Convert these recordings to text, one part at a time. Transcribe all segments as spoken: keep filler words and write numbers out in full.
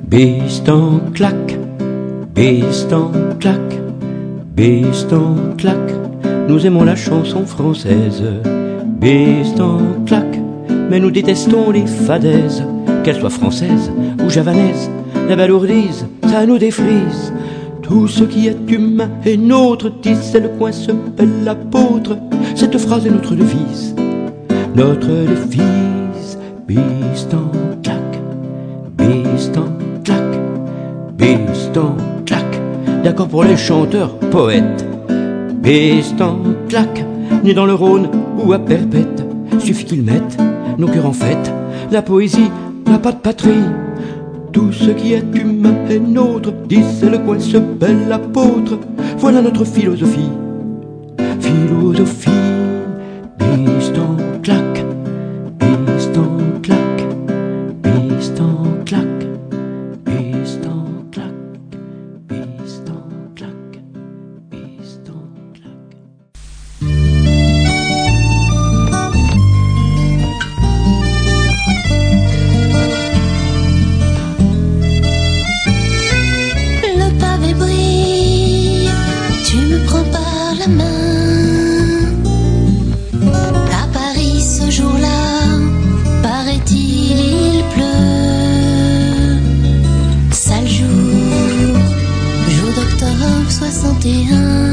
Bistan claque, Bistan claque, Bistan claque, nous aimons la chanson française. Bistan claque, mais nous détestons les fadaises, qu'elles soient françaises ou javanaises. La balourdise, ça nous défrise. Tout ce qui est humain est nôtre, disait le coin se bel apôtre. Cette phrase est notre devise, notre devise. Bistan claque, Bistan claque, Bistan claque. D'accord pour les chanteurs, poètes. Bistan claque, nés dans le Rhône ou à Perpète. Suffit qu'ils mettent nos cœurs en fête. La poésie n'a pas de patrie. Tout ce qui est humain est nôtre, disait le coin ce bel apôtre. Voilà notre philosophie. Philosophie. Bistan claque, Bistan claque, Bistan claque, Bistan claque, Bistan claque, Bistan claque. Le pavé brille, tu me prends par la main. À Paris ce jour-là, paraît-il, il pleut. Sale jour, jour d'octobre soixante et un.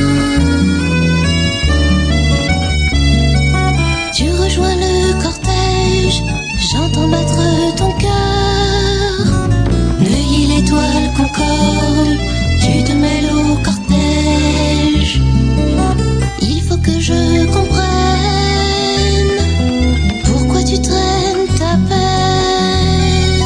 Tu rejoins le cortège, j'entends battre ton cœur. Neuilly, l'étoile, Concorde, tu te mêles au cortège. Il faut que je comprenne pourquoi tu traînes ta peine.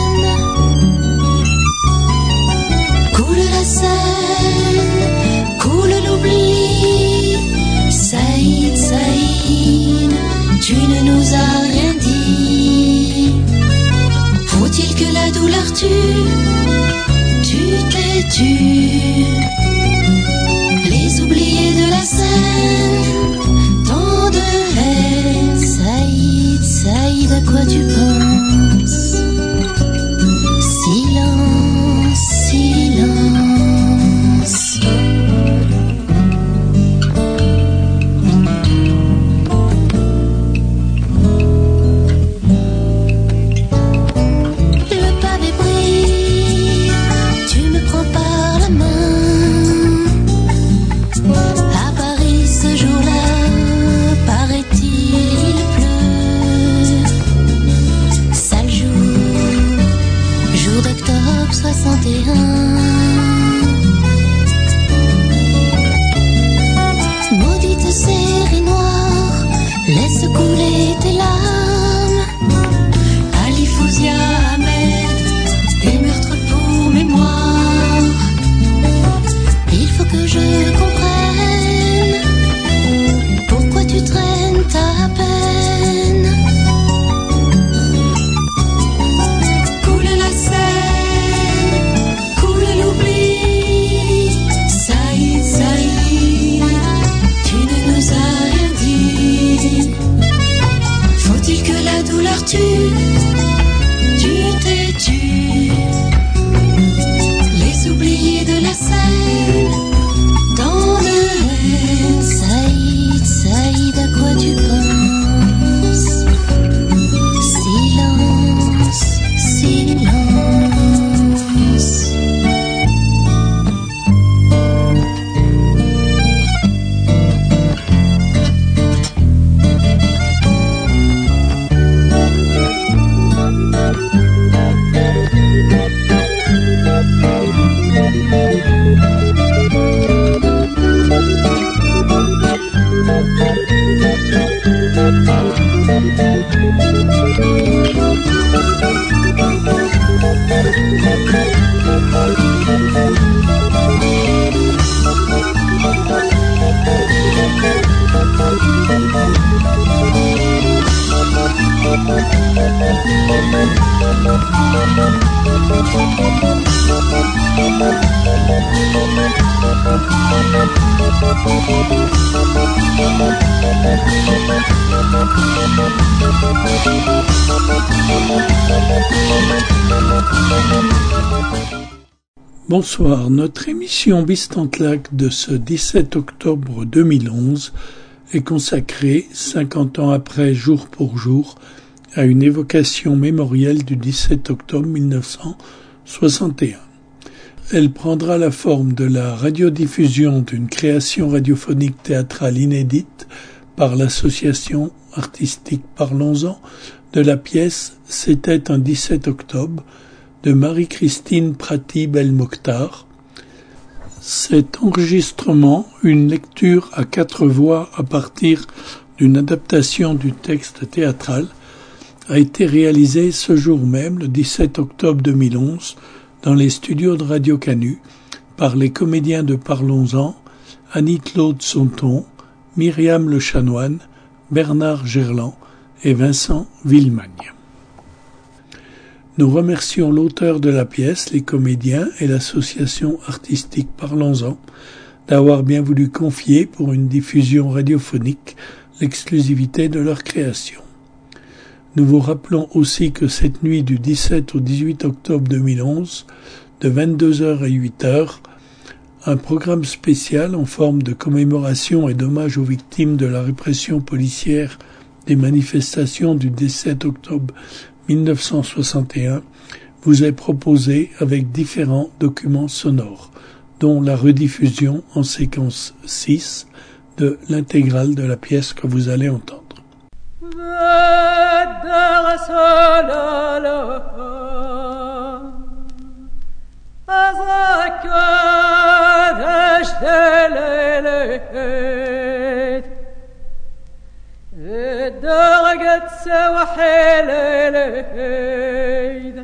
Coule la Seine, coule l'oubli. Saïd, Saïd, tu ne nous as rien dit. Faut-il que la douleur tue? Tu t'es tu. Les oubliés de la Seine, tant de haine. Saïd, Saïd, à quoi tu penses? Silence, silence. Le pavé brille, tu me prends par la main. À Paris ce jour-là, paraît-il, il pleut. Sale jour, jour d'octobre soixante et un. Maudite série noire, laisse couler tes larmes. Ali Fouzia, Ahmed, des meurtres pour mémoire. Il faut que je comprenne pourquoi tu traînes ta peine. Coule la Seine, coule l'oubli. Saïd, Saïd, tu ne nous as rien dit. Faut-il que la douleur tue? Tu t'es tu. Les oubliés de la Seine, tant de haine. Saïd, Saïd, à quoi tu penses? Silence, silence. Thank you. Bonsoir, notre émission Bist en claque de ce dix-sept octobre deux mille onze est consacrée, cinquante ans après jour pour jour, à une évocation mémorielle du dix-sept octobre mille neuf cent soixante et un. Elle prendra la forme de la radiodiffusion d'une création radiophonique théâtrale inédite par l'association artistique Parlons-en de la pièce « C'était un dix-sept octobre » de Marie-Christine Prati Belmokhtar. Cet enregistrement, une lecture à quatre voix à partir d'une adaptation du texte théâtral, a été réalisé ce jour même, le dix-sept octobre deux mille onze, dans les studios de Radio Canu, par les comédiens de Parlons-en, Annie-Claude Sonton, Myriam Le Chanoine, Bernard Gerland et Vincent Villemagne. Nous remercions l'auteur de la pièce, les comédiens et l'association artistique Parlons-en d'avoir bien voulu confier pour une diffusion radiophonique l'exclusivité de leur création. Nous vous rappelons aussi que cette nuit du dix-sept au dix-huit octobre deux mille onze, de vingt-deux heures à huit heures, un programme spécial en forme de commémoration et d'hommage aux victimes de la répression policière des manifestations du dix-sept octobre mille neuf cent soixante et un vous est proposé avec différents documents sonores, dont la rediffusion en séquence six de l'intégrale de la pièce que vous allez entendre. درجت سوحليد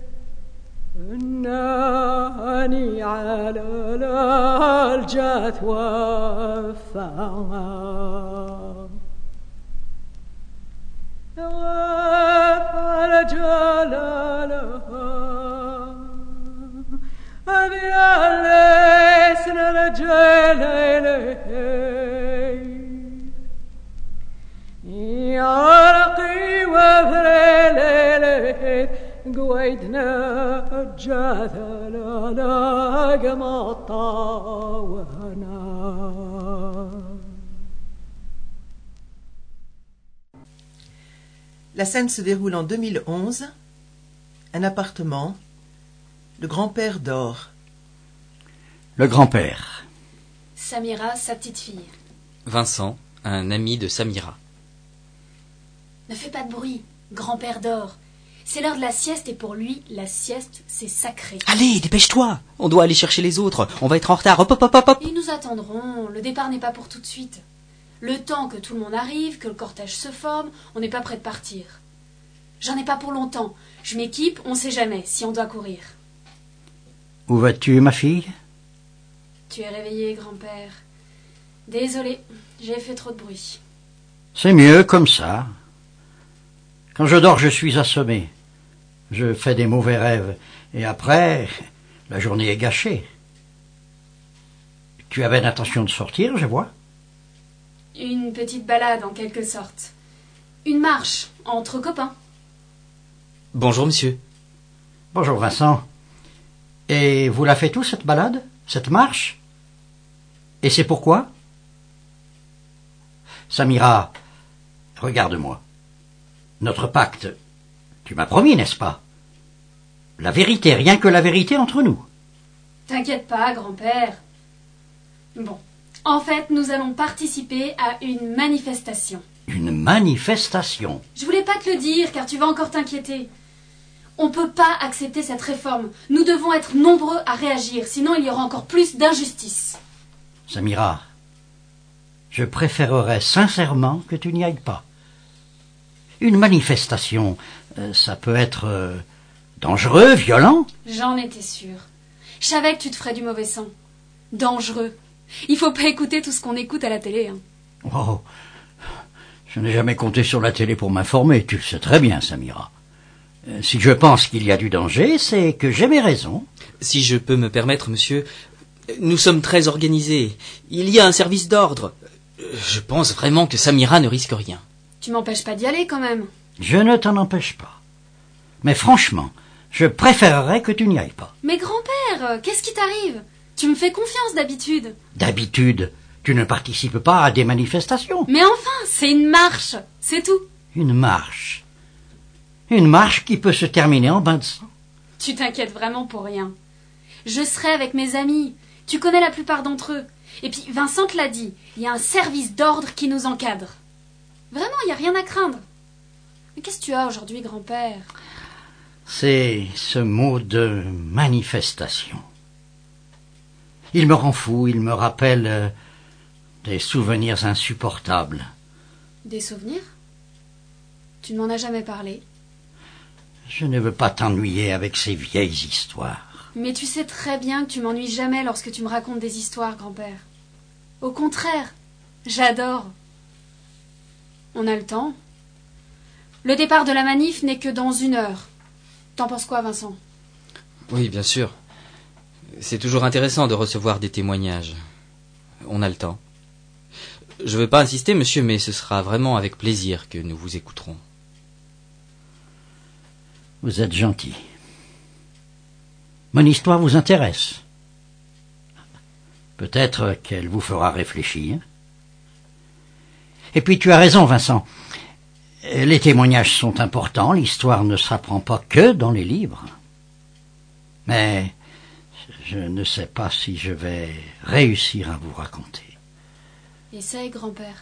إنني على الجث وفا وفا جلالها أبي اللسن الجلالي يارقي وفريلي قويدنا الجاثة لا لا قمطا وهنا. La scène se déroule en deux mille onze. Un appartement. Le grand-père dort. Le grand-père. Samira, sa petite fille. Vincent, un ami de Samira. Ne fais pas de bruit, grand-père dort. C'est l'heure de la sieste et pour lui, la sieste, c'est sacré. Allez, dépêche-toi. On doit aller chercher les autres. On va être en retard. Hop, hop, hop, hop. Ils nous attendront. Le départ n'est pas pour tout de suite. Le temps que tout le monde arrive, que le cortège se forme, on n'est pas prêt de partir. J'en ai pas pour longtemps. Je m'équipe, on sait jamais si on doit courir. Où vas-tu, ma fille? Tu es réveillé, grand-père. Désolé, j'ai fait trop de bruit. C'est mieux comme ça. Quand je dors, je suis assommé. Je fais des mauvais rêves. Et après, la journée est gâchée. Tu avais l'intention de sortir, je vois. Une petite balade, en quelque sorte. Une marche, entre copains. Bonjour, monsieur. Bonjour, Vincent. Et vous la faites où, cette balade? Cette marche? Et c'est pourquoi? Samira, regarde-moi. Notre pacte, tu m'as promis, n'est-ce pas? La vérité, rien que la vérité entre nous. T'inquiète pas, grand-père. Bon, en fait, nous allons participer à une manifestation. Une manifestation? Je voulais pas te le dire, car tu vas encore t'inquiéter. On peut pas accepter cette réforme. Nous devons être nombreux à réagir, sinon il y aura encore plus d'injustice. Samira, je préférerais sincèrement que tu n'y ailles pas. Une manifestation, euh, ça peut être euh, dangereux, violent. J'en étais sûre. Je savais que tu te ferais du mauvais sang. Dangereux. Il faut pas écouter tout ce qu'on écoute à la télé. Hein. Oh, je n'ai jamais compté sur la télé pour m'informer, tu le sais très bien, Samira. Euh, si je pense qu'il y a du danger, c'est que j'ai mes raisons. Si je peux me permettre, monsieur, nous sommes très organisés. Il y a un service d'ordre. Je pense vraiment que Samira ne risque rien. Tu m'empêches pas d'y aller, quand même. Je ne t'en empêche pas. Mais franchement, Je préférerais que tu n'y ailles pas. Mais grand-père, qu'est-ce qui t'arrive? Tu me fais confiance d'habitude. D'habitude, tu ne participes pas à des manifestations. Mais enfin, c'est une marche, c'est tout. Une marche. Une marche qui peut se terminer en bain de sang. Tu t'inquiètes vraiment pour rien. Je serai avec mes amis. Tu connais la plupart d'entre eux. Et puis, Vincent te l'a dit, il y a un service d'ordre qui nous encadre. Vraiment, il n'y a rien à craindre. Mais qu'est-ce que tu as aujourd'hui, grand-père? C'est ce mot de manifestation. Il me rend fou, il me rappelle euh, des souvenirs insupportables. Des souvenirs? Tu ne m'en as jamais parlé. Je ne veux pas t'ennuyer avec ces vieilles histoires. Mais tu sais très bien que tu m'ennuies jamais lorsque tu me racontes des histoires, grand-père. Au contraire, j'adore. On a le temps. Le départ de la manif n'est que dans une heure. T'en penses quoi, Vincent? Oui, bien sûr. C'est toujours intéressant de recevoir des témoignages. On a le temps. Je ne veux pas insister, monsieur, mais ce sera vraiment avec plaisir que nous vous écouterons. Vous êtes gentil. Mon histoire vous intéresse. Peut-être qu'elle vous fera réfléchir. Et puis tu as raison, Vincent. Les témoignages sont importants, l'histoire ne s'apprend pas que dans les livres. Mais je ne sais pas si je vais réussir à vous raconter. Essaye, grand-père.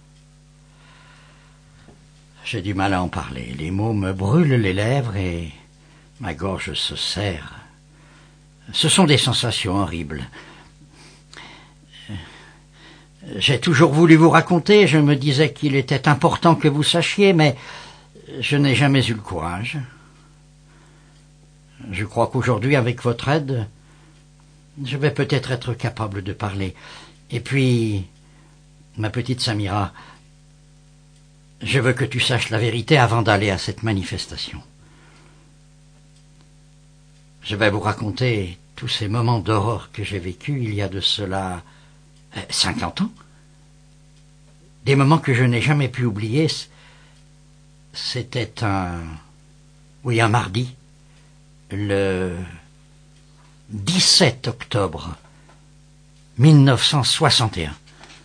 J'ai du mal à en parler. Les mots me brûlent les lèvres et ma gorge se serre. Ce sont des sensations horribles. J'ai toujours voulu vous raconter, je me disais qu'il était important que vous sachiez, mais je n'ai jamais eu le courage. Je crois qu'aujourd'hui, avec votre aide, je vais peut-être être capable de parler. Et puis, ma petite Samira, je veux que tu saches la vérité avant d'aller à cette manifestation. Je vais vous raconter tous ces moments d'horreur que j'ai vécus il y a de cela cinquante ans. Des moments que je n'ai jamais pu oublier. C'était un... Oui, un mardi. Le dix-sept octobre mille neuf cent soixante et un.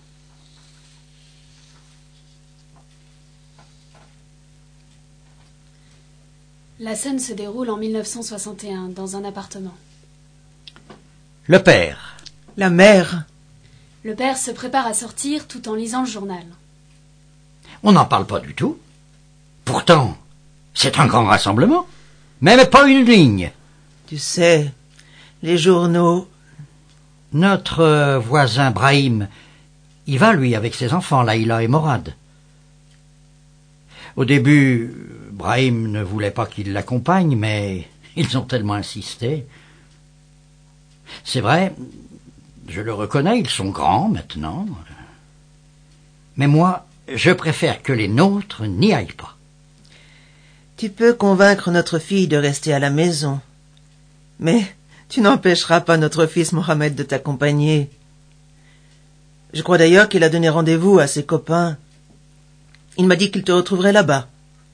La scène se déroule en mille neuf cent soixante et un, dans un appartement. Le père. La mère. Le père se prépare à sortir tout en lisant le journal. On n'en parle pas du tout. Pourtant, c'est un grand rassemblement. Même pas une ligne. Tu sais, les journaux... Notre euh, voisin Brahim, il va, lui, avec ses enfants, Laïla et Morad. Au début, Brahim ne voulait pas qu'il l'accompagne, mais ils ont tellement insisté. C'est vrai... Je le reconnais, ils sont grands maintenant. Mais moi, je préfère que les nôtres n'y aillent pas. Tu peux convaincre notre fille de rester à la maison. Mais tu n'empêcheras pas notre fils Mohamed de t'accompagner. Je crois d'ailleurs qu'il a donné rendez-vous à ses copains. Il m'a dit qu'il te retrouverait là-bas.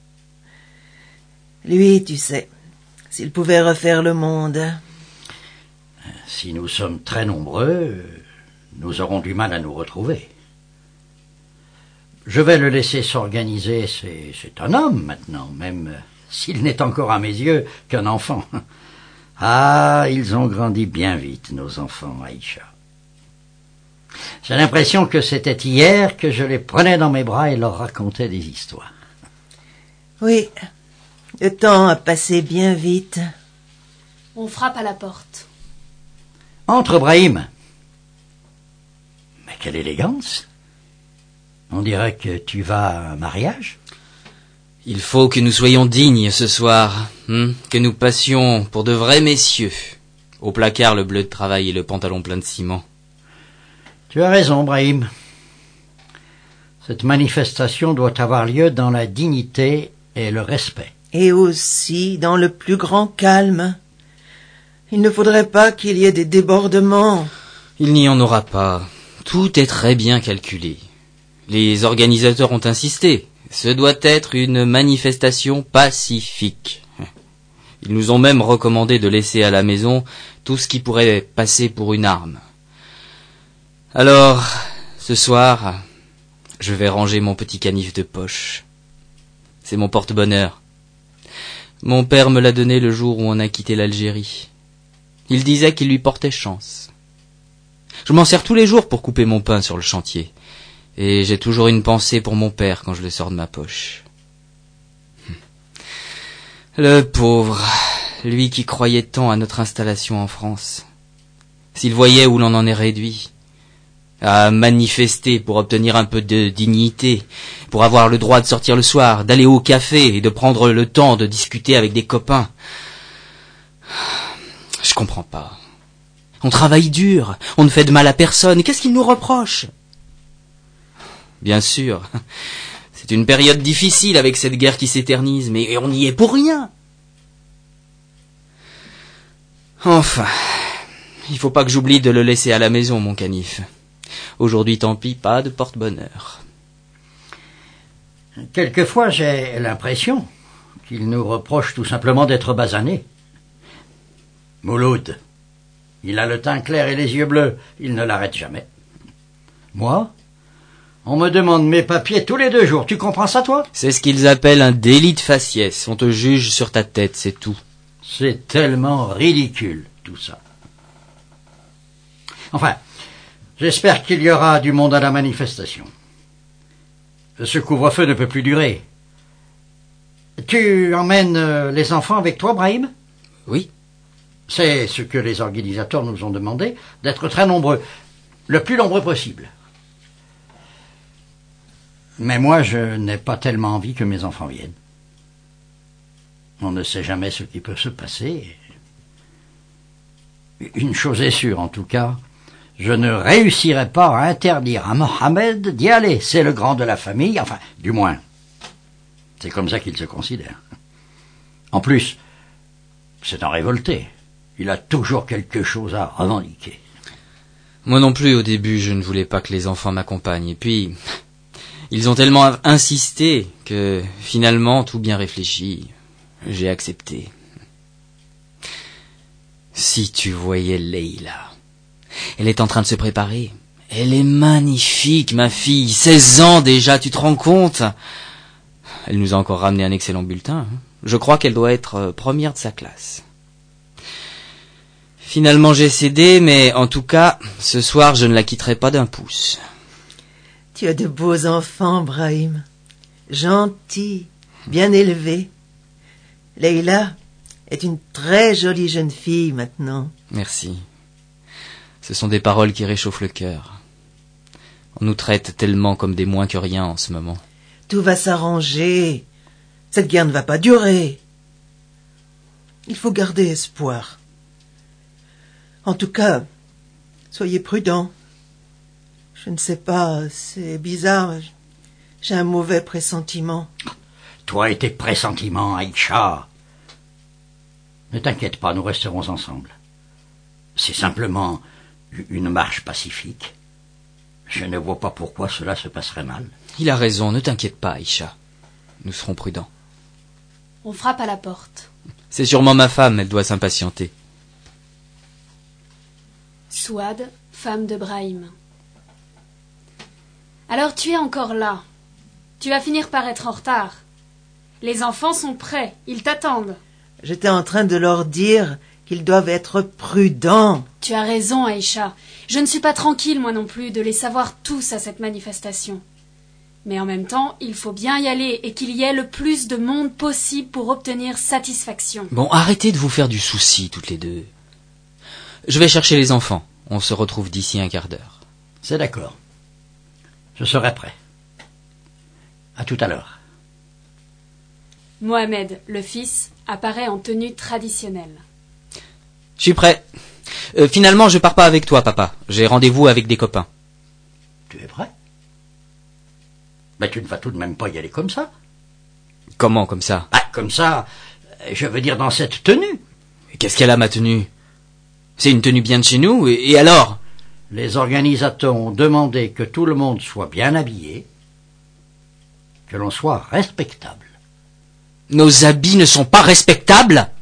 Lui, tu sais, s'il pouvait refaire le monde... Si nous sommes très nombreux, nous aurons du mal à nous retrouver. Je vais le laisser s'organiser, c'est, c'est un homme maintenant, même s'il n'est encore à mes yeux qu'un enfant. Ah, ils ont grandi bien vite, nos enfants, Aïcha. J'ai l'impression que c'était hier que je les prenais dans mes bras et leur racontais des histoires. Oui, le temps a passé bien vite. On frappe à la porte. Entre, Brahim. Mais quelle élégance. On dirait que tu vas à un mariage. Il faut que nous soyons dignes ce soir, hein, que nous passions pour de vrais messieurs. Au placard, le bleu de travail et le pantalon plein de ciment. Tu as raison, Brahim. Cette manifestation doit avoir lieu dans la dignité et le respect. Et aussi dans le plus grand calme. Il ne faudrait pas qu'il y ait des débordements. Il n'y en aura pas. Tout est très bien calculé. Les organisateurs ont insisté. Ce doit être une manifestation pacifique. Ils nous ont même recommandé de laisser à la maison tout ce qui pourrait passer pour une arme. Alors, ce soir, je vais ranger mon petit canif de poche. C'est mon porte-bonheur. Mon père me l'a donné le jour où on a quitté l'Algérie. Il disait qu'il lui portait chance. Je m'en sers tous les jours pour couper mon pain sur le chantier. Et j'ai toujours une pensée pour mon père quand je le sors de ma poche. Le pauvre, lui qui croyait tant à notre installation en France. S'il voyait où l'on en est réduit, à manifester pour obtenir un peu de dignité, pour avoir le droit de sortir le soir, d'aller au café et de prendre le temps de discuter avec des copains. Je comprends pas. On travaille dur, on ne fait de mal à personne, qu'est-ce qu'il nous reproche ? Bien sûr, c'est une période difficile avec cette guerre qui s'éternise, mais on y est pour rien. Enfin, il faut pas que j'oublie de le laisser à la maison, mon canif. Aujourd'hui, tant pis, pas de porte-bonheur. Quelquefois, j'ai l'impression qu'il nous reproche tout simplement d'être basanés. Mouloud, il a le teint clair et les yeux bleus, il ne l'arrête jamais. Moi, on me demande mes papiers tous les deux jours, tu comprends ça, toi ? C'est ce qu'ils appellent un délit de faciès, on te juge sur ta tête, c'est tout. C'est tellement ridicule, tout ça. Enfin, j'espère qu'il y aura du monde à la manifestation. Ce couvre-feu ne peut plus durer. Tu emmènes les enfants avec toi, Brahim ? Oui. C'est ce que les organisateurs nous ont demandé, d'être très nombreux, le plus nombreux possible. Mais moi, je n'ai pas tellement envie que mes enfants viennent. On ne sait jamais ce qui peut se passer. Une chose est sûre, en tout cas, je ne réussirai pas à interdire à Mohamed d'y aller. C'est le grand de la famille, enfin, du moins, c'est comme ça qu'il se considère. En plus, c'est un révolté. Il a toujours quelque chose à revendiquer. Moi non plus, au début, je ne voulais pas que les enfants m'accompagnent. Et puis, ils ont tellement insisté que, finalement, tout bien réfléchi, j'ai accepté. Si tu voyais Leïla, elle est en train de se préparer. Elle est magnifique, ma fille. seize ans déjà, tu te rends compte ? Elle nous a encore ramené un excellent bulletin. Je crois qu'elle doit être première de sa classe. Finalement, j'ai cédé, mais en tout cas, ce soir, je ne la quitterai pas d'un pouce. Tu as de beaux enfants, Brahim. Gentils, bien élevés. Leïla est une très jolie jeune fille maintenant. Merci. Ce sont des paroles qui réchauffent le cœur. On nous traite tellement comme des moins que rien en ce moment. Tout va s'arranger. Cette guerre ne va pas durer. Il faut garder espoir. En tout cas, soyez prudents. Je ne sais pas, c'est bizarre. J'ai un mauvais pressentiment. Toi et tes pressentiments, Aïcha. Ne t'inquiète pas, nous resterons ensemble. C'est simplement une marche pacifique. Je ne vois pas pourquoi cela se passerait mal. Il a raison, ne t'inquiète pas, Aïcha. Nous serons prudents. On frappe à la porte. C'est sûrement ma femme, elle doit s'impatienter. Souad, femme de Brahim. Alors tu es encore là. Tu vas finir par être en retard. Les enfants sont prêts, ils t'attendent. J'étais en train de leur dire qu'ils doivent être prudents. Tu as raison, Aïcha. Je ne suis pas tranquille, moi non plus, de les savoir tous à cette manifestation. Mais en même temps, il faut bien y aller et qu'il y ait le plus de monde possible pour obtenir satisfaction. Bon, arrêtez de vous faire du souci, toutes les deux. Je vais chercher les enfants. On se retrouve d'ici un quart d'heure. C'est d'accord. Je serai prêt. À tout à l'heure. Mohamed, le fils, apparaît en tenue traditionnelle. Je suis prêt. Euh, finalement, je pars pas avec toi, papa. J'ai rendez-vous avec des copains. Tu es prêt ? Mais tu ne vas tout de même pas y aller comme ça. Comment, comme ça ? Ah, comme ça, je veux dire dans cette tenue. Qu'est-ce qu'elle a, ma tenue ? C'est une tenue bien de chez nous, et, et alors ? Les organisateurs ont demandé que tout le monde soit bien habillé, que l'on soit respectable. Nos habits ne sont pas respectables ?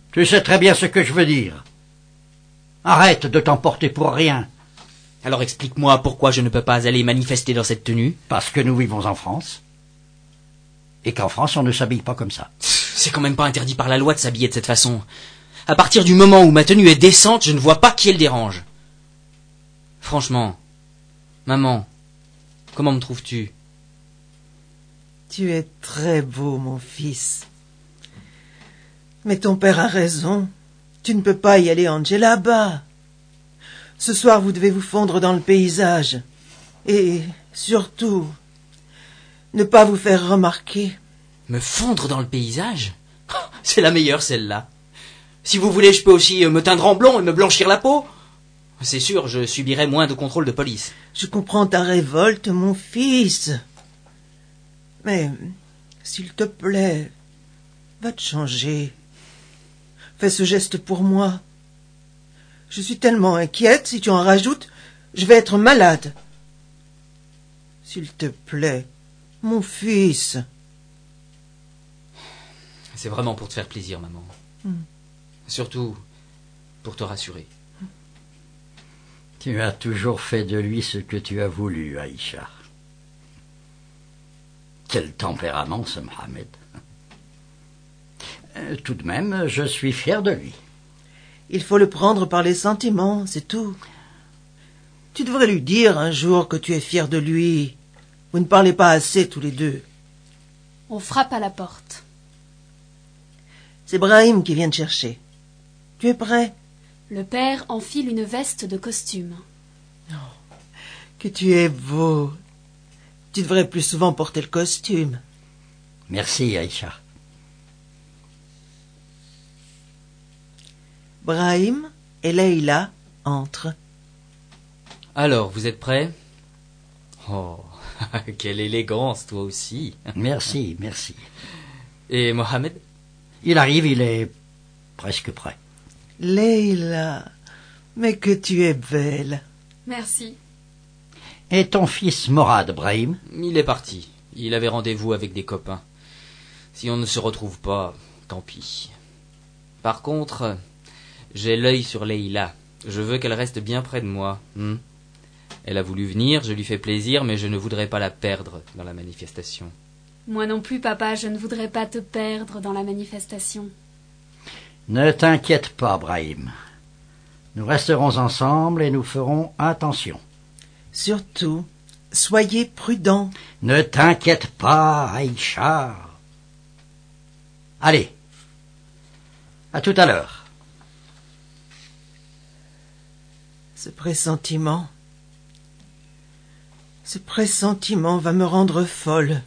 Tu sais très bien ce que je veux dire. Arrête de t'emporter pour rien. Alors explique-moi pourquoi je ne peux pas aller manifester dans cette tenue. Parce que nous vivons en France. Et qu'en France, on ne s'habille pas comme ça. C'est quand même pas interdit par la loi de s'habiller de cette façon. À partir du moment où ma tenue est décente, je ne vois pas qui elle dérange. Franchement, maman, comment me trouves-tu? Tu es très beau, mon fils. Mais ton père a raison. Tu ne peux pas y aller en djellaba. Ce soir, vous devez vous fondre dans le paysage. Et surtout, ne pas vous faire remarquer. Me fondre dans le paysage? C'est la meilleure, celle-là. Si vous voulez, je peux aussi me teindre en blond et me blanchir la peau. C'est sûr, je subirai moins de contrôle de police. Je comprends ta révolte, mon fils. Mais, s'il te plaît, va te changer. Fais ce geste pour moi. Je suis tellement inquiète, si tu en rajoutes, je vais être malade. S'il te plaît, mon fils. C'est vraiment pour te faire plaisir, maman. Mm. Surtout pour te rassurer. Tu as toujours fait de lui ce que tu as voulu, Aïcha. Quel tempérament, ce Mohamed. Euh, tout de même, je suis fier de lui. Il faut le prendre par les sentiments, c'est tout. Tu devrais lui dire un jour que tu es fier de lui. Vous ne parlez pas assez tous les deux. On frappe à la porte. C'est Brahim qui vient te chercher. Tu es prêt? Le père enfile une veste de costume. Oh, que tu es beau. Tu devrais plus souvent porter le costume. Merci, Aïcha. Brahim et Leïla entrent. Alors, vous êtes prêts? Oh, quelle élégance, toi aussi. Merci, merci. Et Mohamed? Il arrive, il est presque prêt. Leïla, mais que tu es belle. Merci. Et ton fils Morad, Brahim? Il est parti. Il avait rendez-vous avec des copains. Si on ne se retrouve pas, tant pis. Par contre, j'ai l'œil sur Leïla. Je veux qu'elle reste bien près de moi. Hmm. Elle a voulu venir, je lui fais plaisir, mais je ne voudrais pas la perdre dans la manifestation. Moi non plus, papa, je ne voudrais pas te perdre dans la manifestation. Ne t'inquiète pas, Brahim. Nous resterons ensemble et nous ferons attention. Surtout, soyez prudents. Ne t'inquiète pas, Aïcha. Allez, à tout à l'heure. Ce pressentiment, ce pressentiment va me rendre folle.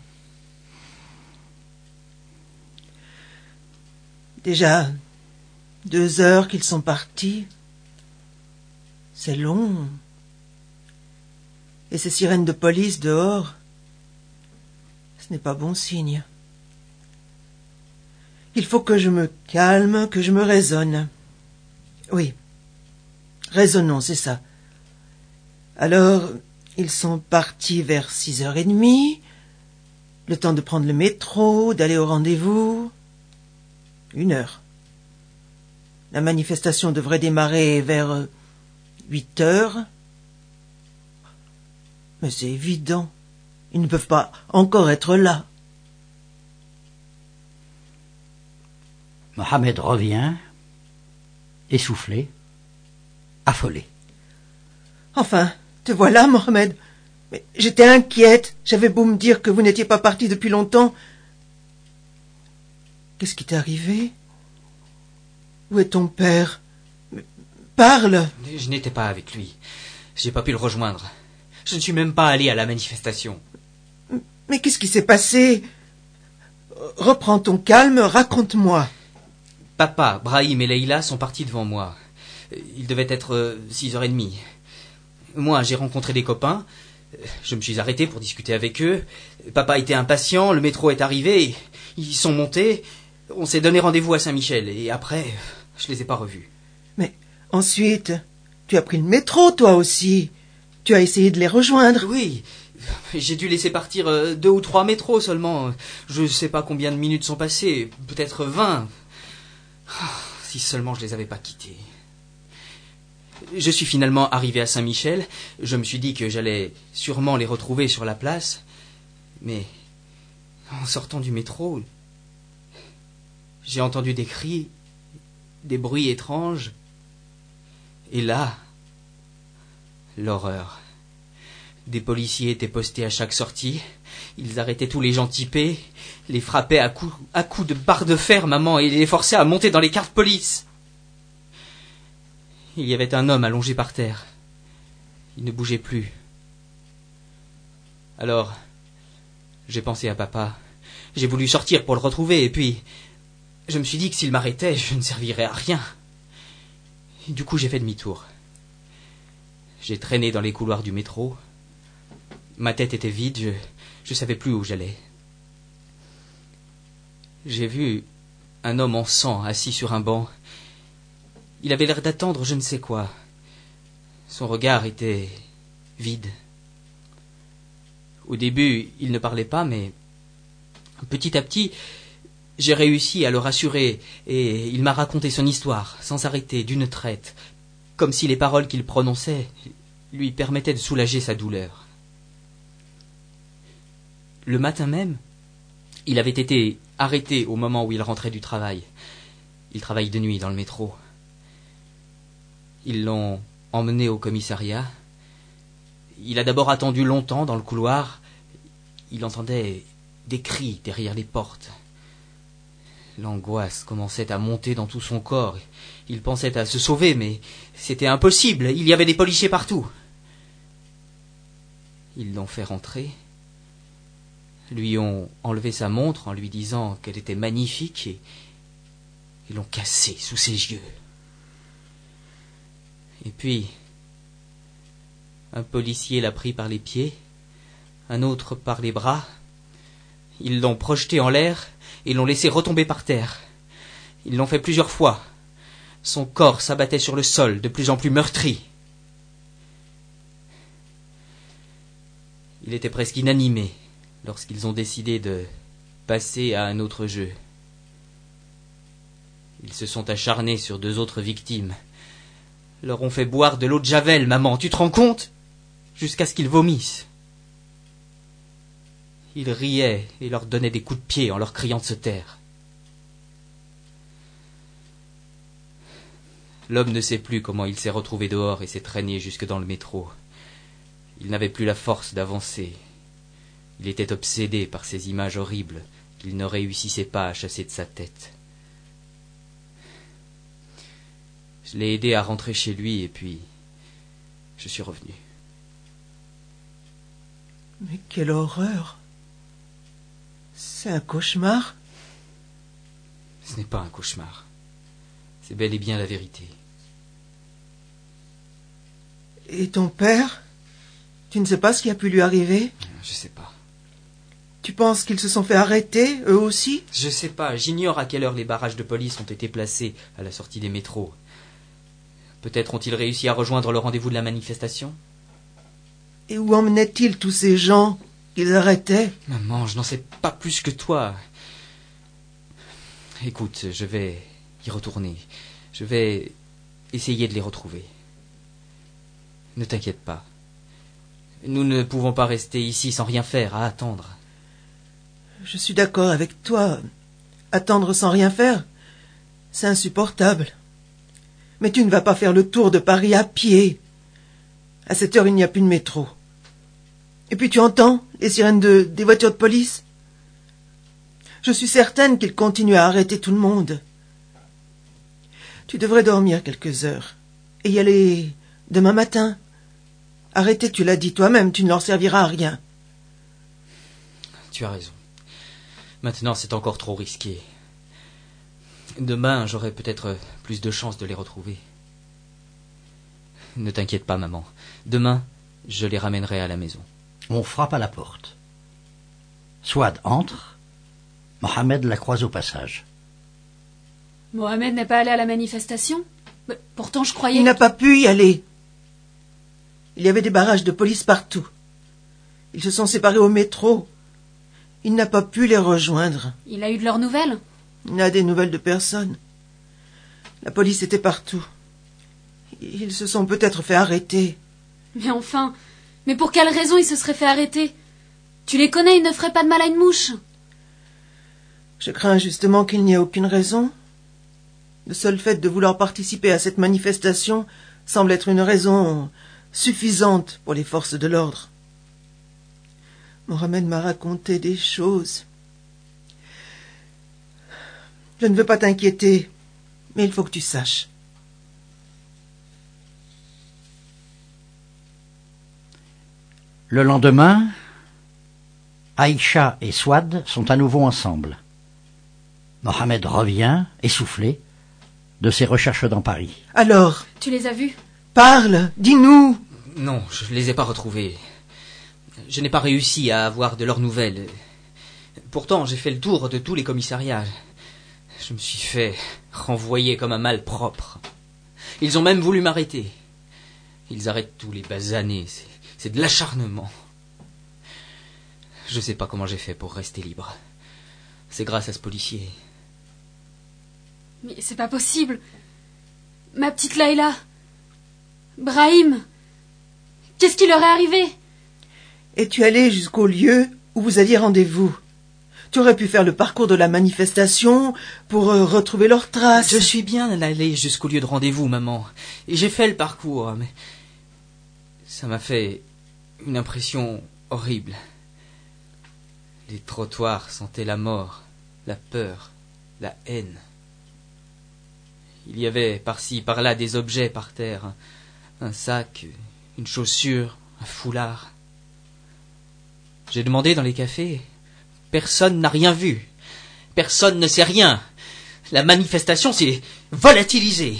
Déjà deux heures qu'ils sont partis. C'est long. Et ces sirènes de police dehors, ce n'est pas bon signe. Il faut que je me calme, que je me raisonne. Oui, raisonnons, c'est ça. Alors, ils sont partis vers six heures et demie, le temps de prendre le métro, d'aller au rendez-vous. Une heure. La manifestation devrait démarrer vers huit heures. Mais c'est évident. Ils ne peuvent pas encore être là. Mohamed revient, essoufflé, affolé. Enfin, te voilà, Mohamed. Mais j'étais inquiète. J'avais beau me dire que vous n'étiez pas parti depuis longtemps. Qu'est-ce qui t'est arrivé? Où est ton père? Parle. Je n'étais pas avec lui. J'ai pas pu le rejoindre. Je ne suis même pas allé à la manifestation. Mais qu'est-ce qui s'est passé? Reprends ton calme, raconte-moi. Papa, Brahim et Leïla sont partis devant moi. Il devait être six heures et demie. Moi, j'ai rencontré des copains. Je me suis arrêté pour discuter avec eux. Papa était impatient, le métro est arrivé. Ils sont montés. On s'est donné rendez-vous à Saint-Michel. Et après, je les ai pas revus. Mais ensuite, tu as pris le métro, toi aussi. Tu as essayé de les rejoindre. Oui, j'ai dû laisser partir deux ou trois métros seulement. Je ne sais pas combien de minutes sont passées. Peut-être vingt. si seulement je les avais pas quittés. Je suis finalement arrivé à Saint-Michel. Je me suis dit que j'allais sûrement les retrouver sur la place. Mais en sortant du métro, j'ai entendu des cris, des bruits étranges. Et là, l'horreur. Des policiers étaient postés à chaque sortie. Ils arrêtaient tous les gens typés, les frappaient à coups, à coups de barre de fer, maman, et les forçaient à monter dans les cars de police. Il y avait un homme allongé par terre. Il ne bougeait plus. Alors, j'ai pensé à papa. J'ai voulu sortir pour le retrouver, et puis, je me suis dit que s'il m'arrêtait, je ne servirais à rien. Et du coup, j'ai fait demi-tour. J'ai traîné dans les couloirs du métro. Ma tête était vide, je je savais plus où j'allais. J'ai vu un homme en sang assis sur un banc. Il avait l'air d'attendre je ne sais quoi. Son regard était vide. Au début, il ne parlait pas, mais petit à petit, j'ai réussi à le rassurer, et il m'a raconté son histoire, sans s'arrêter, d'une traite, comme si les paroles qu'il prononçait lui permettaient de soulager sa douleur. Le matin même, il avait été arrêté au moment où il rentrait du travail. Il travaille de nuit dans le métro. Ils l'ont emmené au commissariat. Il a d'abord attendu longtemps dans le couloir. Il entendait des cris derrière les portes. L'angoisse commençait à monter dans tout son corps. Il pensait à se sauver, mais c'était impossible. Il y avait des policiers partout. Ils l'ont fait rentrer. Lui ont enlevé sa montre en lui disant qu'elle était magnifique et, et l'ont cassée sous ses yeux. Et puis, un policier l'a pris par les pieds, un autre par les bras. Ils l'ont projeté en l'air et l'ont laissé retomber par terre. Ils l'ont fait plusieurs fois. Son corps s'abattait sur le sol, de plus en plus meurtri. Il était presque inanimé lorsqu'ils ont décidé de passer à un autre jeu. Ils se sont acharnés sur deux autres victimes. Leur ont fait boire de l'eau de Javel, maman, tu te rends compte? Jusqu'à ce qu'ils vomissent. Ils riaient et leur donnaient des coups de pied en leur criant de se taire. L'homme ne sait plus comment il s'est retrouvé dehors et s'est traîné jusque dans le métro. Il n'avait plus la force d'avancer. Il était obsédé par ces images horribles qu'il ne réussissait pas à chasser de sa tête. Je l'ai aidé à rentrer chez lui et puis je suis revenu. Mais quelle horreur! C'est un cauchemar? Ce n'est pas un cauchemar. C'est bel et bien la vérité. Et ton père? Tu ne sais pas ce qui a pu lui arriver? Je sais pas. Tu penses qu'ils se sont fait arrêter, eux aussi? Je sais pas. J'ignore à quelle heure les barrages de police ont été placés à la sortie des métros. Peut-être ont-ils réussi à rejoindre le rendez-vous de la manifestation? Et où emmenaient-ils tous ces gens qu'ils arrêtaient? Maman, je n'en sais pas plus que toi. Écoute, je vais y retourner. Je vais essayer de les retrouver. Ne t'inquiète pas. Nous ne pouvons pas rester ici sans rien faire, à attendre. Je suis d'accord avec toi. Attendre sans rien faire, c'est insupportable. Mais tu ne vas pas faire le tour de Paris à pied. À cette heure, il n'y a plus de métro. Et puis tu entends les sirènes de, des voitures de police? Je suis certaine qu'ils continuent à arrêter tout le monde. Tu devrais dormir quelques heures et y aller demain matin. Arrêter, tu l'as dit toi-même, tu ne leur serviras à rien. Tu as raison. Maintenant, c'est encore trop risqué. Demain, j'aurai peut-être plus de chances de les retrouver. Ne t'inquiète pas, maman. Demain, je les ramènerai à la maison. On frappe à la porte. Souad entre. Mohamed la croise au passage. Mohamed n'est pas allé à la manifestation? Mais pourtant, je croyais... Il n'a pas pu y aller. Il y avait des barrages de police partout. Ils se sont séparés au métro. Il n'a pas pu les rejoindre. Il a eu de leurs nouvelles? Il n'a des nouvelles de personne. La police était partout. Ils se sont peut-être fait arrêter. Mais enfin, mais pour quelle raison ils se seraient fait arrêter? Tu les connais, ils ne feraient pas de mal à une mouche. Je crains justement qu'il n'y ait aucune raison. Le seul fait de vouloir participer à cette manifestation semble être une raison suffisante pour les forces de l'ordre. Mohamed m'a raconté des choses. Je ne veux pas t'inquiéter, mais il faut que tu saches. Le lendemain, Aïcha et Swad sont à nouveau ensemble. Mohamed revient, essoufflé, de ses recherches dans Paris. Alors, Tu les as vus? parle, dis-nous. Non, je ne les ai pas retrouvés. Je n'ai pas réussi à avoir de leurs nouvelles. Pourtant, j'ai fait le tour de tous les commissariats. Je me suis fait renvoyer comme un malpropre. Ils ont même voulu m'arrêter. Ils arrêtent tous les basanés. C'est, c'est de l'acharnement. Je ne sais pas comment j'ai fait pour rester libre. C'est grâce à ce policier. Mais c'est pas possible. Ma petite Laïla. Brahim. Qu'est-ce qui leur est arrivé? Es-tu allé jusqu'au lieu où vous aviez rendez-vous? Tu aurais pu faire le parcours de la manifestation pour euh, retrouver leurs traces. Je suis bien allé jusqu'au lieu de rendez-vous, maman. Et j'ai fait le parcours, mais ça m'a fait une impression horrible. Les trottoirs sentaient la mort, la peur, la haine. Il y avait par-ci, par-là des objets par terre. Un, un sac, une chaussure, un foulard. J'ai demandé dans les cafés. Personne n'a rien vu. Personne ne sait rien. La manifestation s'est volatilisée.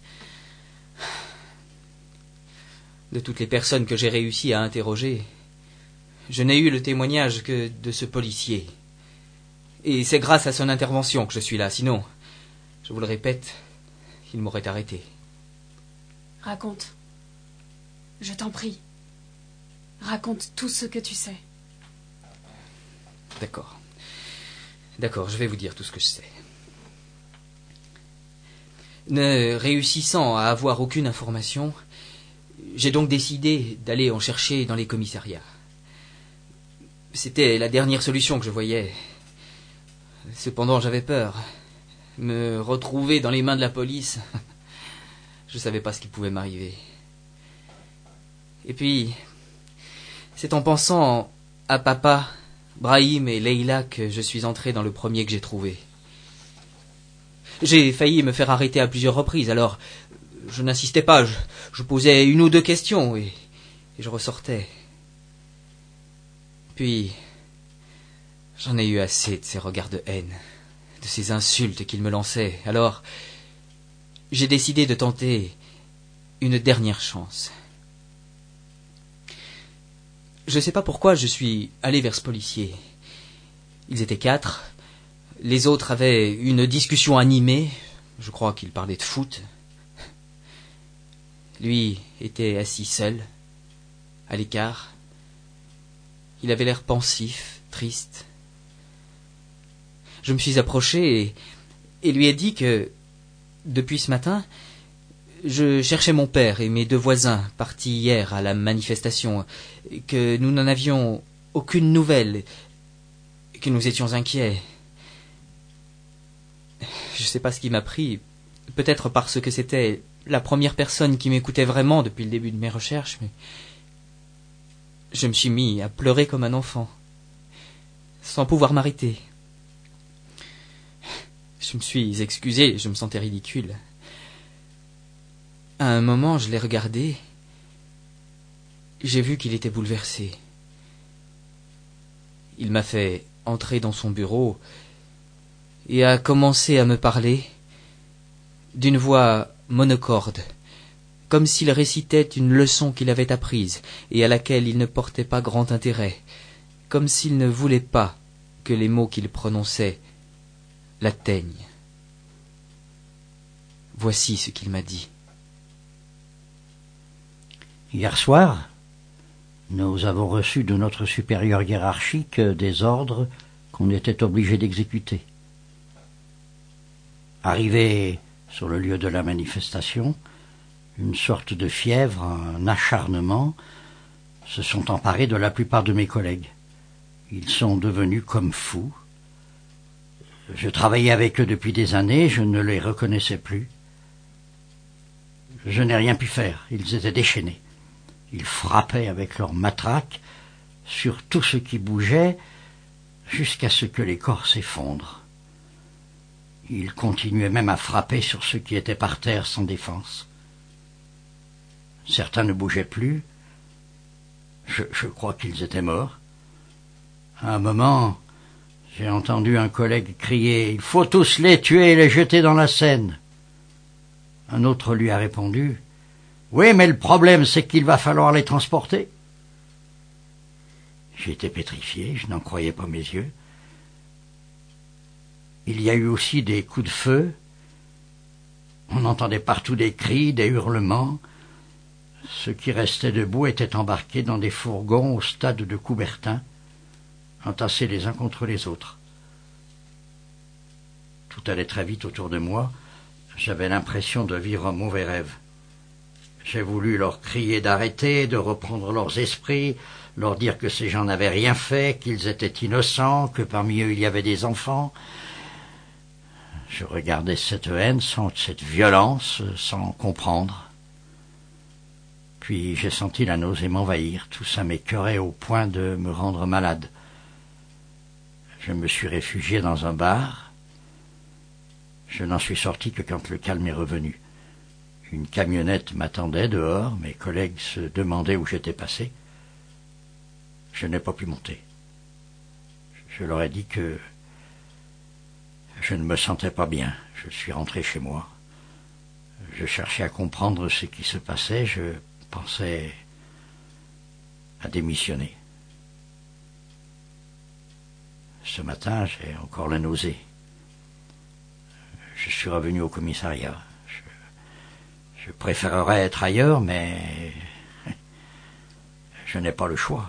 De toutes les personnes que j'ai réussi à interroger, je n'ai eu le témoignage que de ce policier. Et c'est grâce à son intervention que je suis là. Sinon, je vous le répète, il m'aurait arrêté. Raconte. Je t'en prie. Raconte tout ce que tu sais. D'accord. D'accord, je vais vous dire tout ce que je sais. Ne réussissant à avoir aucune information, j'ai donc décidé d'aller en chercher dans les commissariats. C'était la dernière solution que je voyais. Cependant, j'avais peur. Me retrouver dans les mains de la police, je ne savais pas ce qui pouvait m'arriver. Et puis, c'est en pensant à papa, Brahim et Leïla que je suis entré dans le premier que j'ai trouvé. J'ai failli me faire arrêter à plusieurs reprises, alors je n'insistais pas, je, je posais une ou deux questions et, et je ressortais. Puis, j'en ai eu assez de ces regards de haine, de ces insultes qu'il me lançait, alors j'ai décidé de tenter une dernière chance. Je ne sais pas pourquoi je suis allé vers ce policier. Ils étaient quatre. Les autres avaient une discussion animée. Je crois qu'ils parlaient de foot. Lui était assis seul, à l'écart. Il avait l'air pensif, triste. Je me suis approché et, et lui ai dit que, depuis ce matin, je cherchais mon père et mes deux voisins partis hier à la manifestation, que nous n'en avions aucune nouvelle, et que nous étions inquiets. Je ne sais pas ce qui m'a pris, peut-être parce que c'était la première personne qui m'écoutait vraiment depuis le début de mes recherches, mais je me suis mis à pleurer comme un enfant, sans pouvoir m'arrêter. Je me suis excusé, je me sentais ridicule. À un moment, je l'ai regardé. J'ai vu qu'il était bouleversé. Il m'a fait entrer dans son bureau et a commencé à me parler d'une voix monocorde, comme s'il récitait une leçon qu'il avait apprise et à laquelle il ne portait pas grand intérêt, comme s'il ne voulait pas que les mots qu'il prononçait l'atteignent. Voici ce qu'il m'a dit. Hier soir, nous avons reçu de notre supérieur hiérarchique des ordres qu'on était obligé d'exécuter. Arrivé sur le lieu de la manifestation, une sorte de fièvre, un acharnement, se sont emparés de la plupart de mes collègues. Ils sont devenus comme fous. Je travaillais avec eux depuis des années, je ne les reconnaissais plus. Je n'ai rien pu faire, ils étaient déchaînés. Ils frappaient avec leurs matraques sur tout ce qui bougeait jusqu'à ce que les corps s'effondrent. Ils continuaient même à frapper sur ceux qui étaient par terre sans défense. Certains ne bougeaient plus. Je, je crois qu'ils étaient morts. À un moment, j'ai entendu un collègue crier « Il faut tous les tuer et les jeter dans la Seine !» Un autre lui a répondu « Oui, mais le problème, c'est qu'il va falloir les transporter. » J'étais pétrifié, je n'en croyais pas mes yeux. Il y a eu aussi des coups de feu. On entendait partout des cris, des hurlements. Ceux qui restaient debout étaient embarqués dans des fourgons au stade de Coubertin, entassés les uns contre les autres. Tout allait très vite autour de moi. J'avais l'impression de vivre un mauvais rêve. J'ai voulu leur crier d'arrêter, de reprendre leurs esprits, leur dire que ces gens n'avaient rien fait, qu'ils étaient innocents, que parmi eux il y avait des enfants. Je regardais cette haine, sans cette violence, sans comprendre. Puis j'ai senti la nausée m'envahir, tout ça m'écœurait au point de me rendre malade. Je me suis réfugié dans un bar. Je n'en suis sorti que quand le calme est revenu. Une camionnette m'attendait dehors, mes collègues se demandaient où j'étais passé. Je n'ai pas pu monter. Je leur ai dit que je ne me sentais pas bien. Je suis rentré chez moi. Je cherchais à comprendre ce qui se passait. Je pensais à démissionner. Ce matin, j'ai encore la nausée. Je suis revenu au commissariat. Je, je préférerais être ailleurs, mais je n'ai pas le choix.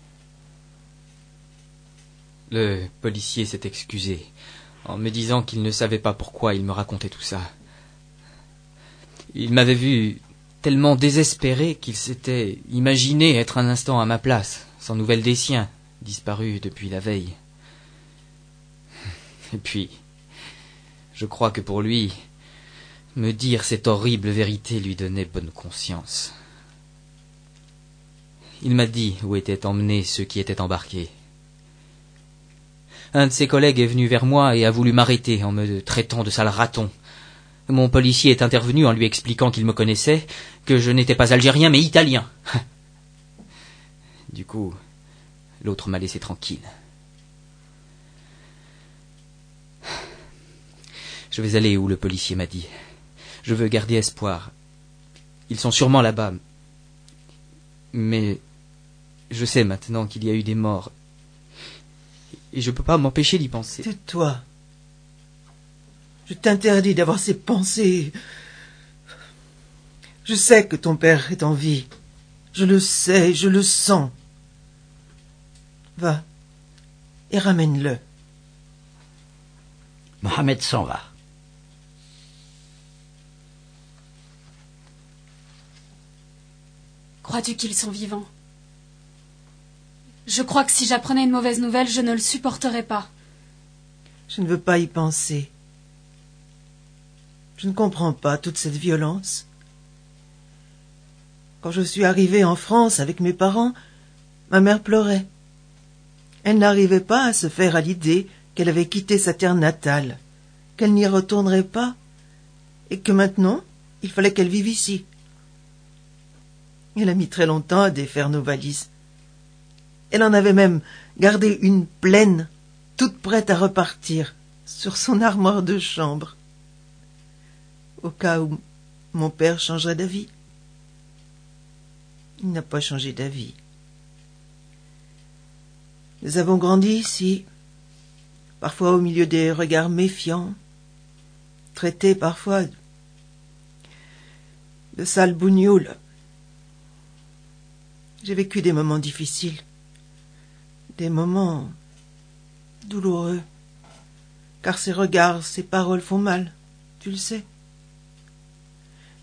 Le policier s'est excusé, en me disant qu'il ne savait pas pourquoi il me racontait tout ça. Il m'avait vu tellement désespéré qu'il s'était imaginé être un instant à ma place, sans nouvelles des siens, disparus depuis la veille. Et puis, je crois que pour lui, me dire cette horrible vérité lui donnait bonne conscience. Il m'a dit où étaient emmenés ceux qui étaient embarqués. Un de ses collègues est venu vers moi et a voulu m'arrêter en me traitant de sale raton. Mon policier est intervenu en lui expliquant qu'il me connaissait, que je n'étais pas algérien mais italien. Du coup, l'autre m'a laissé tranquille. Je vais aller où le policier m'a dit. Je veux garder espoir. Ils sont sûrement là-bas. Mais je sais maintenant qu'il y a eu des morts. Et je ne peux pas m'empêcher d'y penser. Tais-toi. Je t'interdis d'avoir ces pensées. Je sais que ton père est en vie. Je le sais, je le sens. Va et ramène-le. Mohamed s'en va. Crois-tu qu'ils sont vivants? Je crois que si j'apprenais une mauvaise nouvelle, je ne le supporterais pas. Je ne veux pas y penser. Je ne comprends pas toute cette violence. Quand je suis arrivée en France avec mes parents, ma mère pleurait. Elle n'arrivait pas à se faire à l'idée qu'elle avait quitté sa terre natale, qu'elle n'y retournerait pas, et que maintenant, il fallait qu'elle vive ici. Elle a mis très longtemps à défaire nos valises. Elle en avait même gardé une pleine, toute prête à repartir, sur son armoire de chambre, au cas où mon père changerait d'avis. Il n'a pas changé d'avis. Nous avons grandi ici, parfois au milieu des regards méfiants, traités parfois de sales bougnoules. J'ai vécu des moments difficiles, des moments douloureux, car ces regards, ces paroles font mal, tu le sais.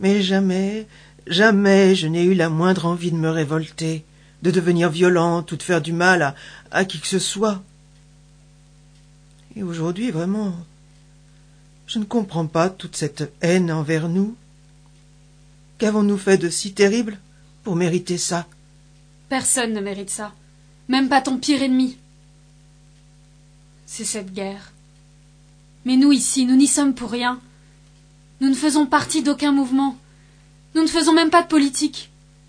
Mais jamais, jamais je n'ai eu la moindre envie de me révolter, de devenir violente ou de faire du mal à, à qui que ce soit. Et aujourd'hui, vraiment, je ne comprends pas toute cette haine envers nous. Qu'avons-nous fait de si terrible pour mériter ça? Personne ne mérite ça. Même pas ton pire ennemi. C'est cette guerre. Mais nous ici, nous n'y sommes pour rien. Nous ne faisons partie d'aucun mouvement. Nous ne faisons même pas de politique.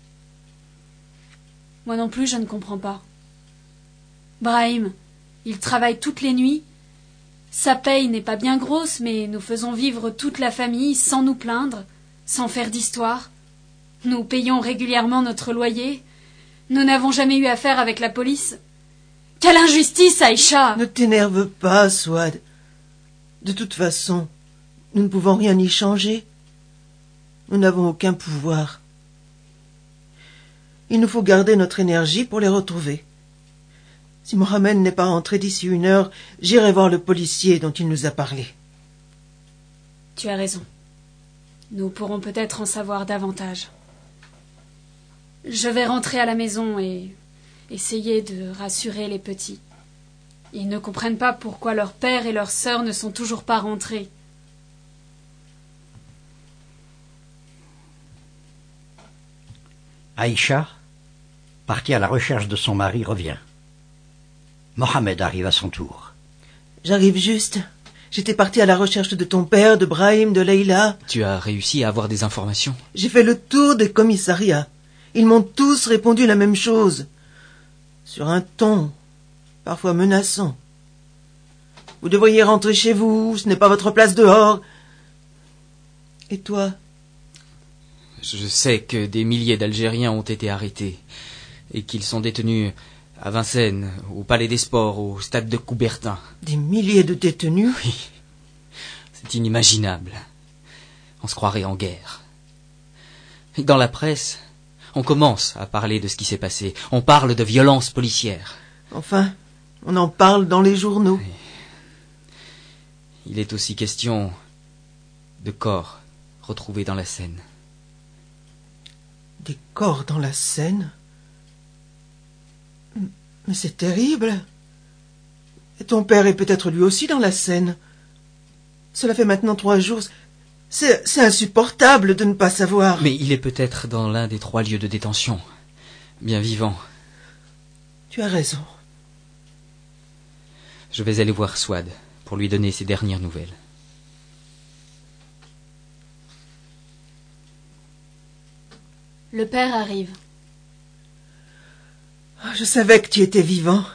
Moi non plus, je ne comprends pas. Brahim, il travaille toutes les nuits. Sa paye n'est pas bien grosse, mais nous faisons vivre toute la famille sans nous plaindre, sans faire d'histoire. Nous payons régulièrement notre loyer. Nous n'avons jamais eu affaire avec la police. Quelle injustice, Aïcha! Ne t'énerve pas, Souad. De toute façon, nous ne pouvons rien y changer. Nous n'avons aucun pouvoir. Il nous faut garder notre énergie pour les retrouver. Si Mohamed n'est pas rentré d'ici une heure, j'irai voir le policier dont il nous a parlé. Tu as raison. Nous pourrons peut-être en savoir davantage. Je vais rentrer à la maison et essayer de rassurer les petits. Ils ne comprennent pas pourquoi leur père et leur sœur ne sont toujours pas rentrés. Aïcha, partie à la recherche de son mari, revient. Mohamed arrive à son tour. J'arrive juste. J'étais partie à la recherche de ton père, de Brahim, de Leïla. Tu as réussi à avoir des informations? J'ai fait le tour des commissariats. Ils m'ont tous répondu la même chose. Sur un ton, parfois menaçant. Vous devriez rentrer chez vous, ce n'est pas votre place dehors. Et toi? Je sais que des milliers d'Algériens ont été arrêtés et qu'ils sont détenus à Vincennes, au Palais des Sports, au stade de Coubertin. Des milliers de détenus? Oui. C'est inimaginable. On se croirait en guerre. Et dans la presse, on commence à parler de ce qui s'est passé. On parle de violences policières. Enfin, on en parle dans les journaux. Oui. Il est aussi question de corps retrouvés dans la Seine. Des corps dans la Seine? Mais c'est terrible. Et ton père est peut-être lui aussi dans la Seine. Cela fait maintenant trois jours. C'est, c'est insupportable de ne pas savoir. Mais il est peut-être dans l'un des trois lieux de détention. Bien vivant. Tu as raison. Je vais aller voir Souad pour lui donner ses dernières nouvelles. Le père arrive. Je savais que tu étais vivant.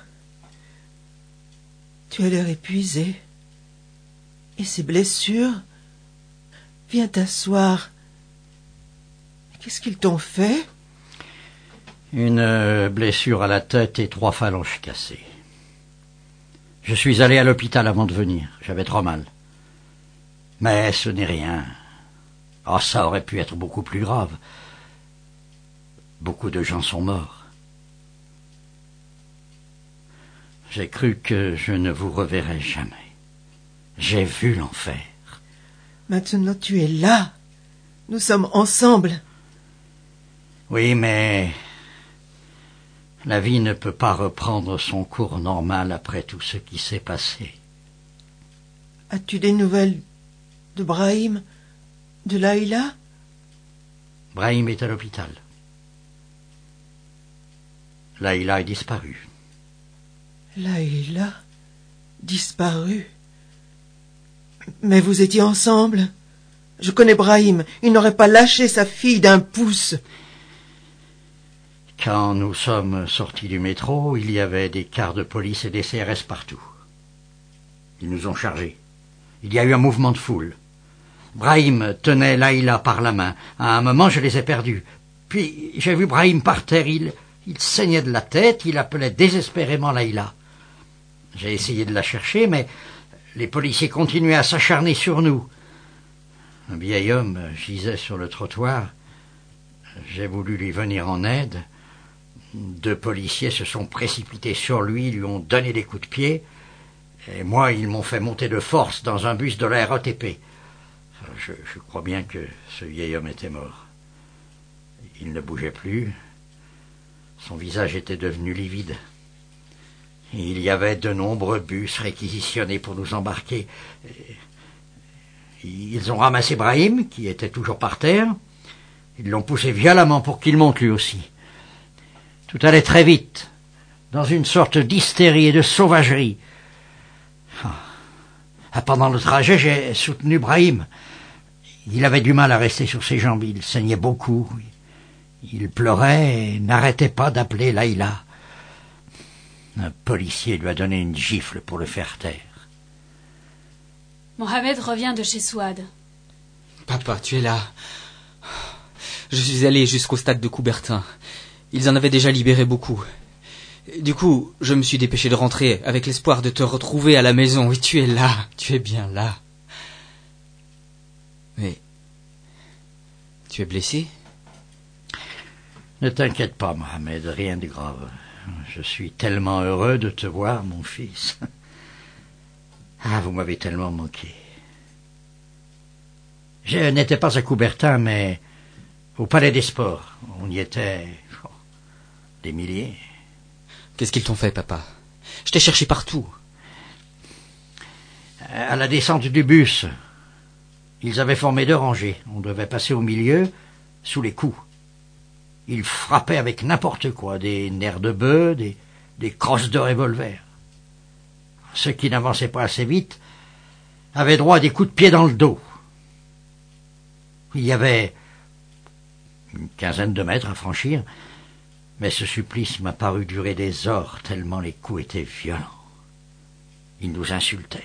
Tu as l'air épuisé. Et ces blessures? Viens t'asseoir. Qu'est-ce qu'ils t'ont fait? Une euh, blessure à la tête et trois phalanges cassées. Je suis allé à l'hôpital avant de venir. J'avais trop mal. Mais ce n'est rien. Oh, ça aurait pu être beaucoup plus grave. Beaucoup de gens sont morts. J'ai cru que je ne vous reverrais jamais. J'ai vu l'enfer. Maintenant tu es là. Nous sommes ensemble. Oui, mais la vie ne peut pas reprendre son cours normal après tout ce qui s'est passé. As-tu des nouvelles de Brahim, de Laïla? Brahim est à l'hôpital. Laïla est disparue. Laïla, disparue. Mais vous étiez ensemble. Je connais Brahim. Il n'aurait pas lâché sa fille d'un pouce. Quand nous sommes sortis du métro, il y avait des cars de police et des C R S partout. Ils nous ont chargés. Il y a eu un mouvement de foule. Brahim tenait Laïla par la main. À un moment, je les ai perdus. Puis, j'ai vu Brahim par terre. Il, il saignait de la tête. Il appelait désespérément Laïla. J'ai essayé de la chercher, mais les policiers continuaient à s'acharner sur nous. Un vieil homme gisait sur le trottoir. J'ai voulu lui venir en aide. Deux policiers se sont précipités sur lui, lui ont donné des coups de pied. Et moi, ils m'ont fait monter de force dans un bus de la R A T P. Je, je crois bien que ce vieil homme était mort. Il ne bougeait plus. Son visage était devenu livide. Il y avait de nombreux bus réquisitionnés pour nous embarquer. Ils ont ramassé Brahim, qui était toujours par terre. Ils l'ont poussé violemment pour qu'il monte lui aussi. Tout allait très vite, dans une sorte d'hystérie et de sauvagerie. Ah, pendant le trajet, j'ai soutenu Brahim. Il avait du mal à rester sur ses jambes, il saignait beaucoup. Il pleurait et n'arrêtait pas d'appeler Laïla. Un policier lui a donné une gifle pour le faire taire. Mohamed revient de chez Souad. Papa, tu es là. Je suis allé jusqu'au stade de Coubertin. Ils en avaient déjà libéré beaucoup. Du coup, je me suis dépêché de rentrer avec l'espoir de te retrouver à la maison. Et tu es là, tu es bien là. Mais tu es blessé? Ne t'inquiète pas, Mohamed, rien de grave. Je suis tellement heureux de te voir, mon fils. Ah, vous m'avez tellement manqué. Je n'étais pas à Coubertin, mais au Palais des Sports. On y était oh, des milliers. Qu'est-ce qu'ils t'ont fait, papa? Je t'ai cherché partout. À la descente du bus, ils avaient formé deux rangées. On devait passer au milieu, sous les coups. Ils frappaient avec n'importe quoi, des nerfs de bœuf, des, des crosses de revolver. Ceux qui n'avançaient pas assez vite avaient droit à des coups de pied dans le dos. Il y avait une quinzaine de mètres à franchir, mais ce supplice m'a paru durer des heures tellement les coups étaient violents. Ils nous insultaient.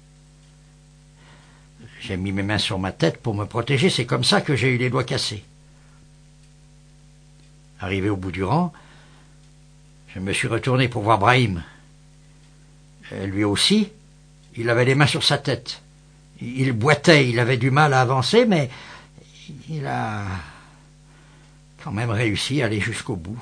J'ai mis mes mains sur ma tête pour me protéger, c'est comme ça que j'ai eu les doigts cassés. Arrivé au bout du rang, je me suis retourné pour voir Brahim. Et lui aussi, il avait les mains sur sa tête. Il boitait, il avait du mal à avancer, mais il a quand même réussi à aller jusqu'au bout.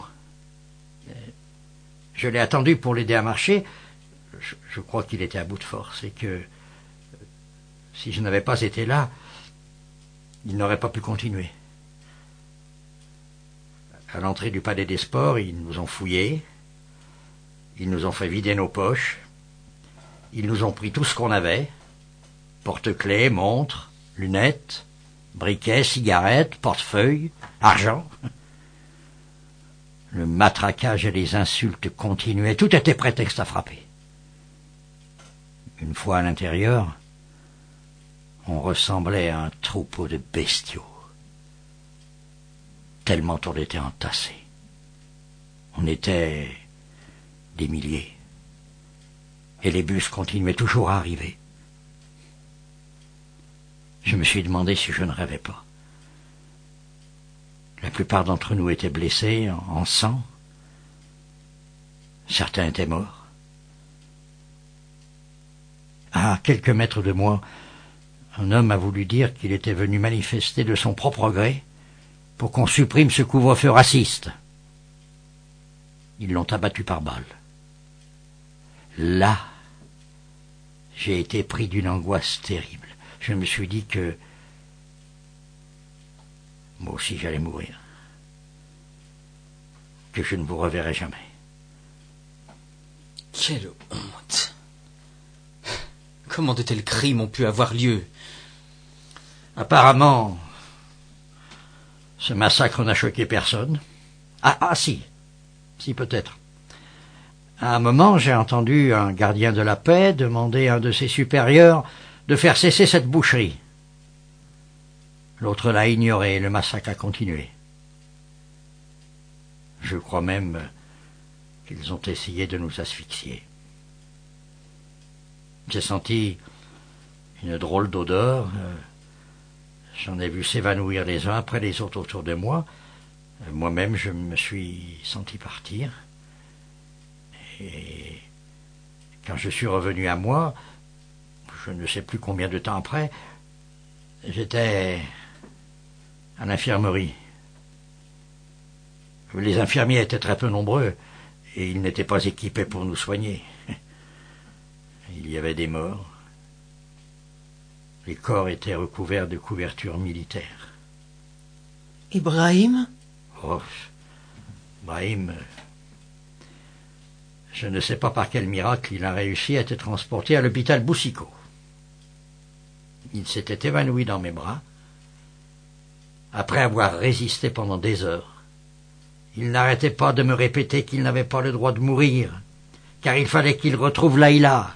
Je l'ai attendu pour l'aider à marcher. Je, je crois qu'il était à bout de force et que si je n'avais pas été là, il n'aurait pas pu continuer. À l'entrée du Palais des Sports, ils nous ont fouillés, ils nous ont fait vider nos poches, ils nous ont pris tout ce qu'on avait, porte-clés, montres, lunettes, briquets, cigarettes, portefeuilles, argent. Le matraquage et les insultes continuaient, tout était prétexte à frapper. Une fois à l'intérieur, on ressemblait à un troupeau de bestiaux. Tellement on était entassés. On était des milliers. Et les bus continuaient toujours à arriver. Je me suis demandé si je ne rêvais pas. La plupart d'entre nous étaient blessés, en, en sang. Certains étaient morts. À quelques mètres de moi, un homme a voulu dire qu'il était venu manifester de son propre gré pour qu'on supprime ce couvre-feu raciste. Ils l'ont abattu par balle. Là, j'ai été pris d'une angoisse terrible. Je me suis dit que moi aussi j'allais mourir, que je ne vous reverrai jamais. Quelle honte! Comment de tels crimes ont pu avoir lieu? Apparemment, ce massacre n'a choqué personne. Ah, ah, si, si peut-être. À un moment, j'ai entendu un gardien de la paix demander à un de ses supérieurs de faire cesser cette boucherie. L'autre l'a ignoré et le massacre a continué. Je crois même qu'ils ont essayé de nous asphyxier. J'ai senti une drôle d'odeur. J'en ai vu s'évanouir les uns après les autres autour de moi. Moi-même, je me suis senti partir. Et quand je suis revenu à moi, je ne sais plus combien de temps après, j'étais à l'infirmerie. Les infirmiers étaient très peu nombreux et ils n'étaient pas équipés pour nous soigner. Il y avait des morts. Les corps étaient recouverts de couvertures militaires. Ibrahim? Oh, Brahim, je ne sais pas par quel miracle il a réussi à être transporté à l'hôpital Boussicot. Il s'était évanoui dans mes bras. Après avoir résisté pendant des heures, il n'arrêtait pas de me répéter qu'il n'avait pas le droit de mourir, car il fallait qu'il retrouve Laïla.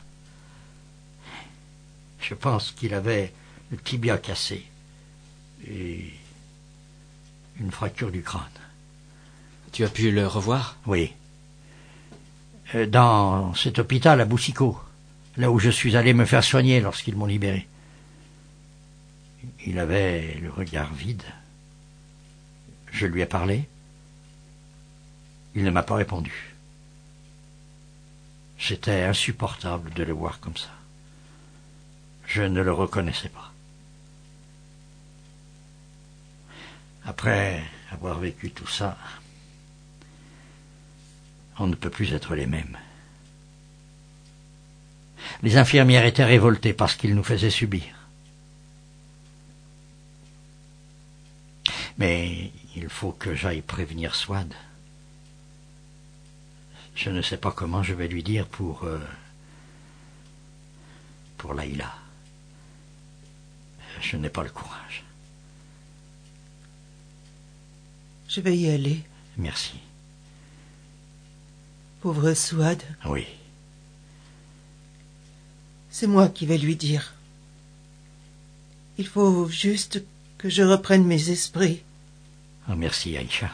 Je pense qu'il avait le tibia cassé et une fracture du crâne. Tu as pu le revoir? Oui. Dans cet hôpital à Boussicot, là où je suis allé me faire soigner lorsqu'ils m'ont libéré. Il avait le regard vide. Je lui ai parlé. Il ne m'a pas répondu. C'était insupportable de le voir comme ça. Je ne le reconnaissais pas. Après avoir vécu tout ça, on ne peut plus être les mêmes. Les infirmières étaient révoltées parce qu'ils nous faisaient subir. Mais il faut que j'aille prévenir Swad. Je ne sais pas comment je vais lui dire pour... Euh, pour Laïla. Je n'ai pas le courage. Je vais y aller. Merci. Pauvre Swad. Oui. C'est moi qui vais lui dire. Il faut juste que je reprenne mes esprits. Oh, merci, Aïcha.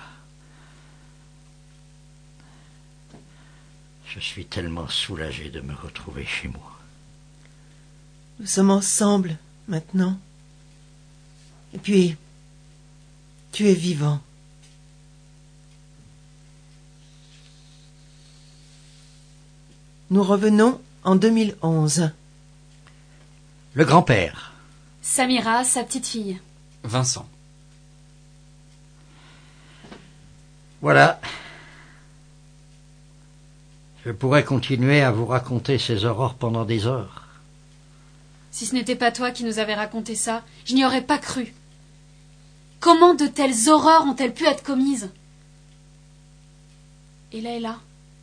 Je suis tellement soulagé de me retrouver chez moi. Nous sommes ensemble, maintenant. Et puis, tu es vivant. Nous revenons en deux mille onze. Le grand-père. Samira, sa petite fille. Vincent. Voilà. Je pourrais continuer à vous raconter ces aurores pendant des heures. Si ce n'était pas toi qui nous avais raconté ça, je n'y aurais pas cru. Comment de telles horreurs ont-elles pu être commises? Et Laïla?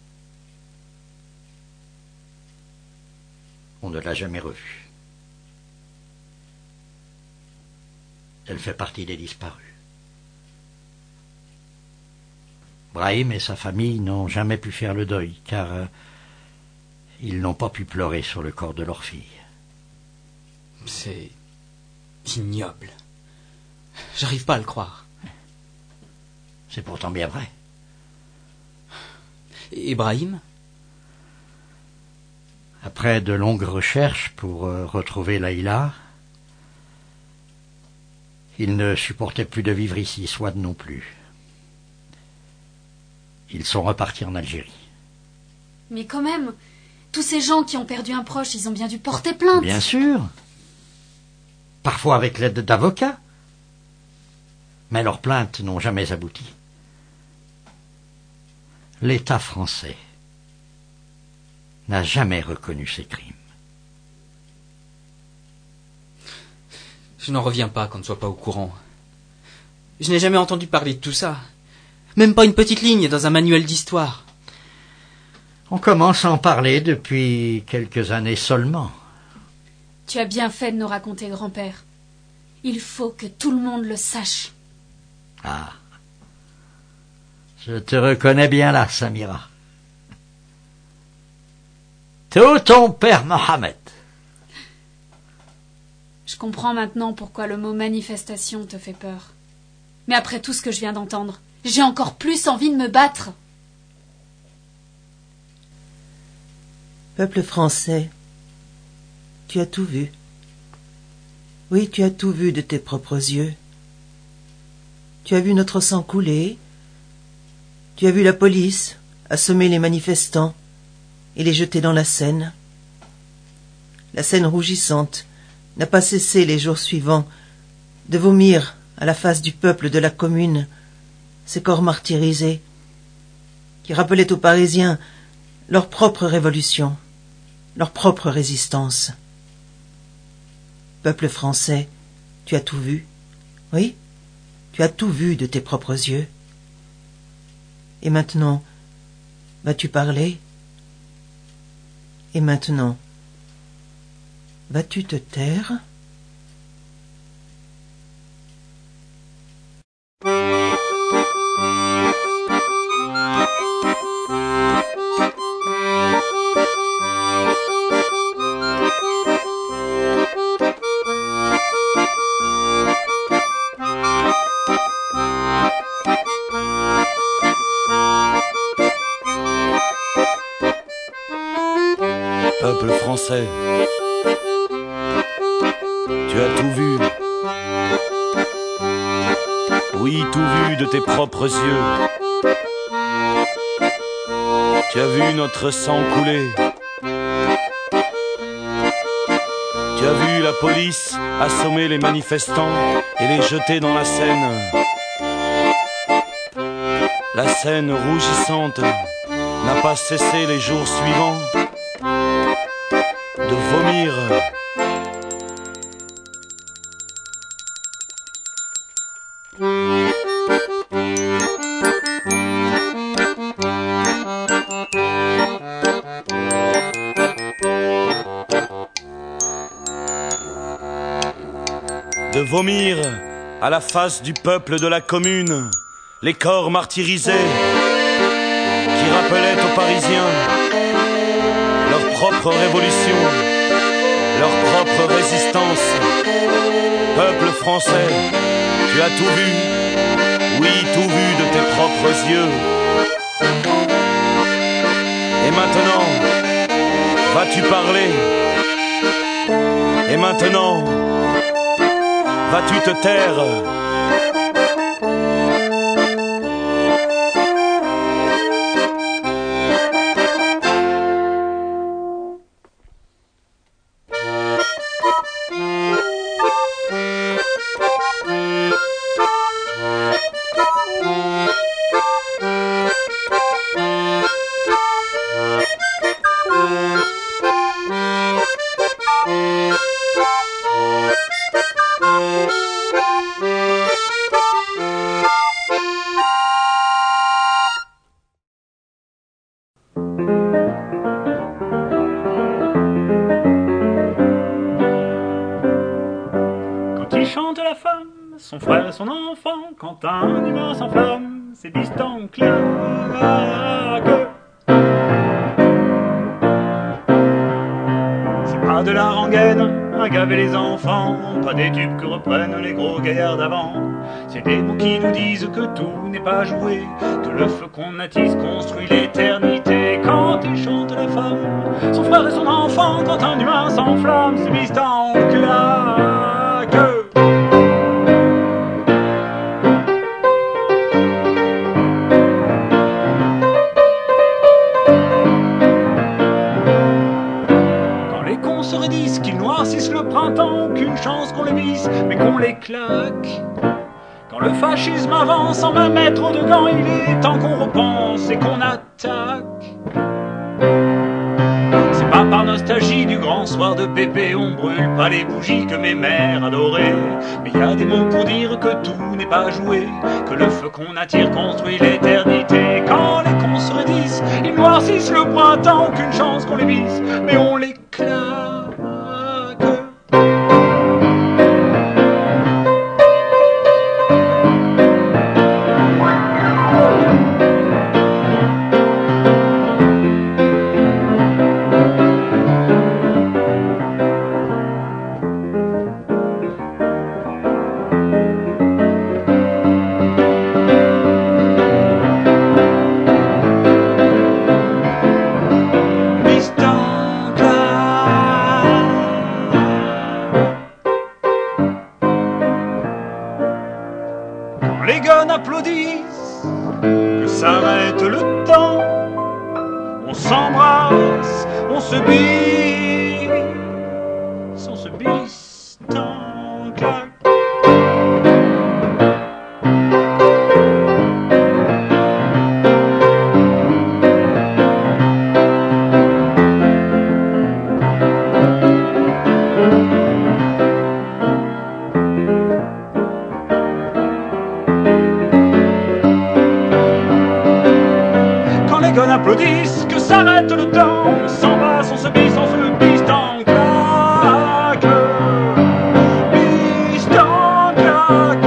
On ne l'a jamais revue. Elle fait partie des disparus. Brahim et sa famille n'ont jamais pu faire le deuil, car euh, ils n'ont pas pu pleurer sur le corps de leur fille. C'est ignoble. J'arrive pas à le croire. C'est pourtant bien vrai. Ibrahim? Après de longues recherches pour euh, retrouver Laïla, il ne supportait plus de vivre ici, Swad non plus. Ils sont repartis en Algérie. Mais quand même, tous ces gens qui ont perdu un proche, ils ont bien dû porter plainte. Bien sûr. Parfois avec l'aide d'avocats. Mais leurs plaintes n'ont jamais abouti. L'État français n'a jamais reconnu ces crimes. Je n'en reviens pas qu'on ne soit pas au courant. Je n'ai jamais entendu parler de tout ça. Même pas une petite ligne dans un manuel d'histoire. On commence à en parler depuis quelques années seulement. Tu as bien fait de nous raconter, grand-père. Il faut que tout le monde le sache. Ah. Je te reconnais bien là, Samira. Tout ton père Mohamed. Je comprends maintenant pourquoi le mot manifestation te fait peur. Mais après tout ce que je viens d'entendre, j'ai encore plus envie de me battre. Peuple français, tu as tout vu. Oui, tu as tout vu de tes propres yeux. Tu as vu notre sang couler. Tu as vu la police assommer les manifestants et les jeter dans la Seine. La Seine rougissante n'a pas cessé les jours suivants de vomir à la face du peuple de la commune ces corps martyrisés qui rappelaient aux Parisiens leur propre révolution, leur propre résistance. Peuple français, tu as tout vu? Oui? Tu as tout vu de tes propres yeux? Et maintenant, vas-tu parler? Et maintenant, vas-tu te taire? Peuple français, tu as tout vu. Oui, tout vu de tes propres yeux. Tu as vu notre sang couler. Tu as vu la police assommer les manifestants et les jeter dans la Seine. La Seine rougissante n'a pas cessé les jours suivants de vomir. De vomir à la face du peuple de la commune les corps martyrisés qui rappelaient aux Parisiens leur propre révolution, leur propre résistance. Peuple français, tu as tout vu, oui, tout vu de tes propres yeux. Et maintenant, vas-tu parler? Et maintenant, vas-tu te taire? Chante la femme, son frère et son enfant, quand un humain s'enflamme, c'est distant claque. C'est pas de la rengaine à gaver les enfants, pas des tubes que reprennent les gros gaillards d'avant. C'est des mots qui nous disent que tout n'est pas joué, que le feu qu'on attise construit l'éternité. Quand il chante la femme, son frère et son enfant, quand un humain s'enflamme, c'est distant claque. Qu'ils noircissent le printemps, qu'une chance qu'on les visse, mais qu'on les claque. Quand le fascisme avance sans même mettre au-dedans, il est temps qu'on repense et qu'on attaque. C'est pas par nostalgie du grand soir de Pépé, on brûle pas les bougies que mes mères adoraient. Mais y a des mots pour dire que tout n'est pas joué, que le feu qu'on attire construit l'éternité. Quand les cons se raidissent, ils noircissent le printemps, qu'une chance qu'on les visse, mais on les claque. Les guns applaudissent, que s'arrête le temps. On s'embrasse, on se bise, on se bise tant claque. applaudissent, que s'arrête le temps. On s'embrasse, on se bise, on se bise en claque. Bise en claque.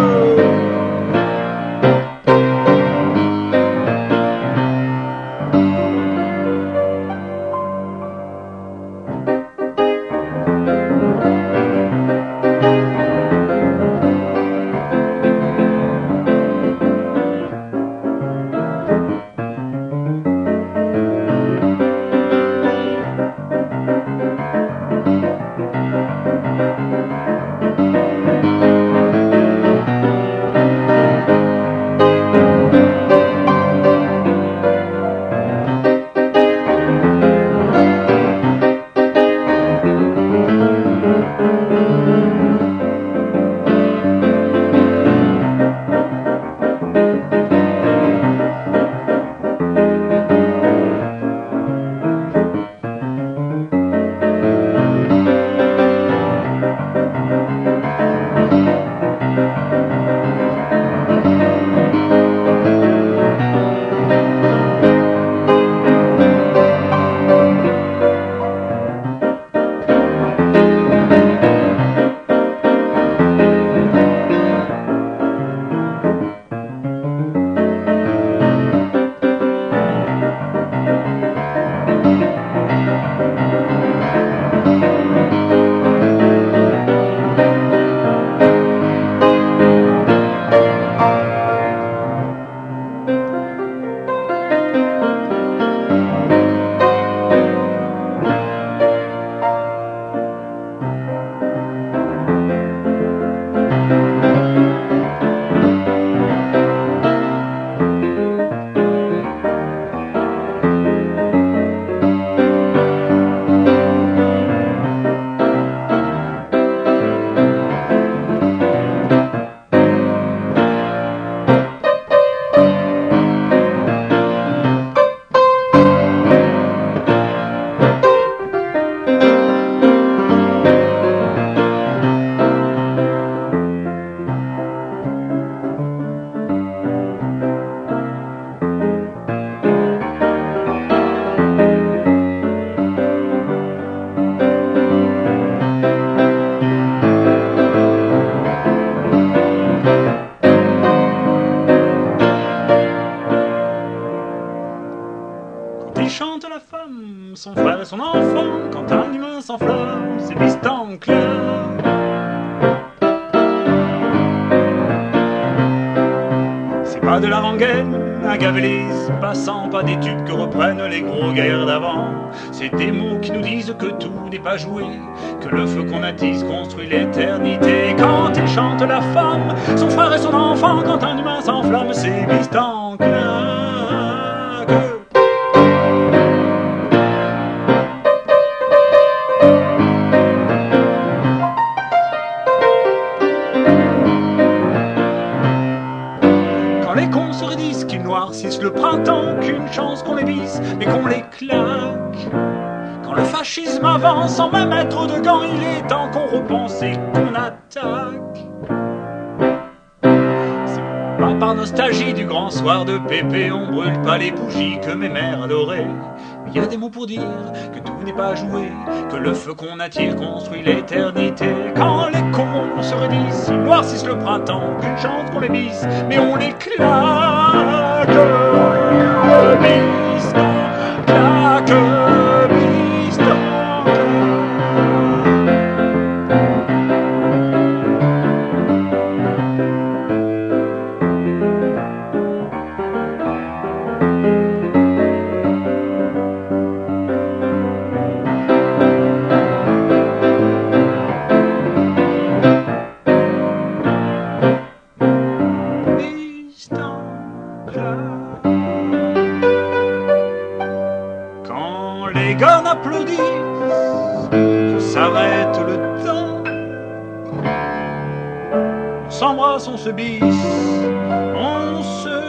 Chante la femme, son frère et son enfant, quand un humain s'enflamme, c'est piste en clair. C'est pas de la rengaine, un gavelis passant, pas des tubes que reprennent les gros gaillards d'avant. C'est des mots qui nous disent que tout n'est pas joué, que le feu qu'on attise construit l'éternité. Quand il chante la femme, son frère et son enfant, quand un humain s'enflamme, c'est piste en clair. Le printemps, qu'une chance qu'on les vise, mais qu'on les claque. Quand le fascisme avance sans même être de gants, il est temps qu'on repense et qu'on attaque. C'est pas par nostalgie du grand soir de Pépé, on brûle pas les bougies que mes mères adoraient. Mais y a des mots pour dire que tout n'est pas joué, que le feu qu'on attire construit l'éternité. Quand les cons se raidissent, ils noircissent le printemps, qu'une chance qu'on les vise, mais on les claque. Biston, claque, biston. Les gars applaudissent, que s'arrête le temps. On s'embrasse, on se bise, on se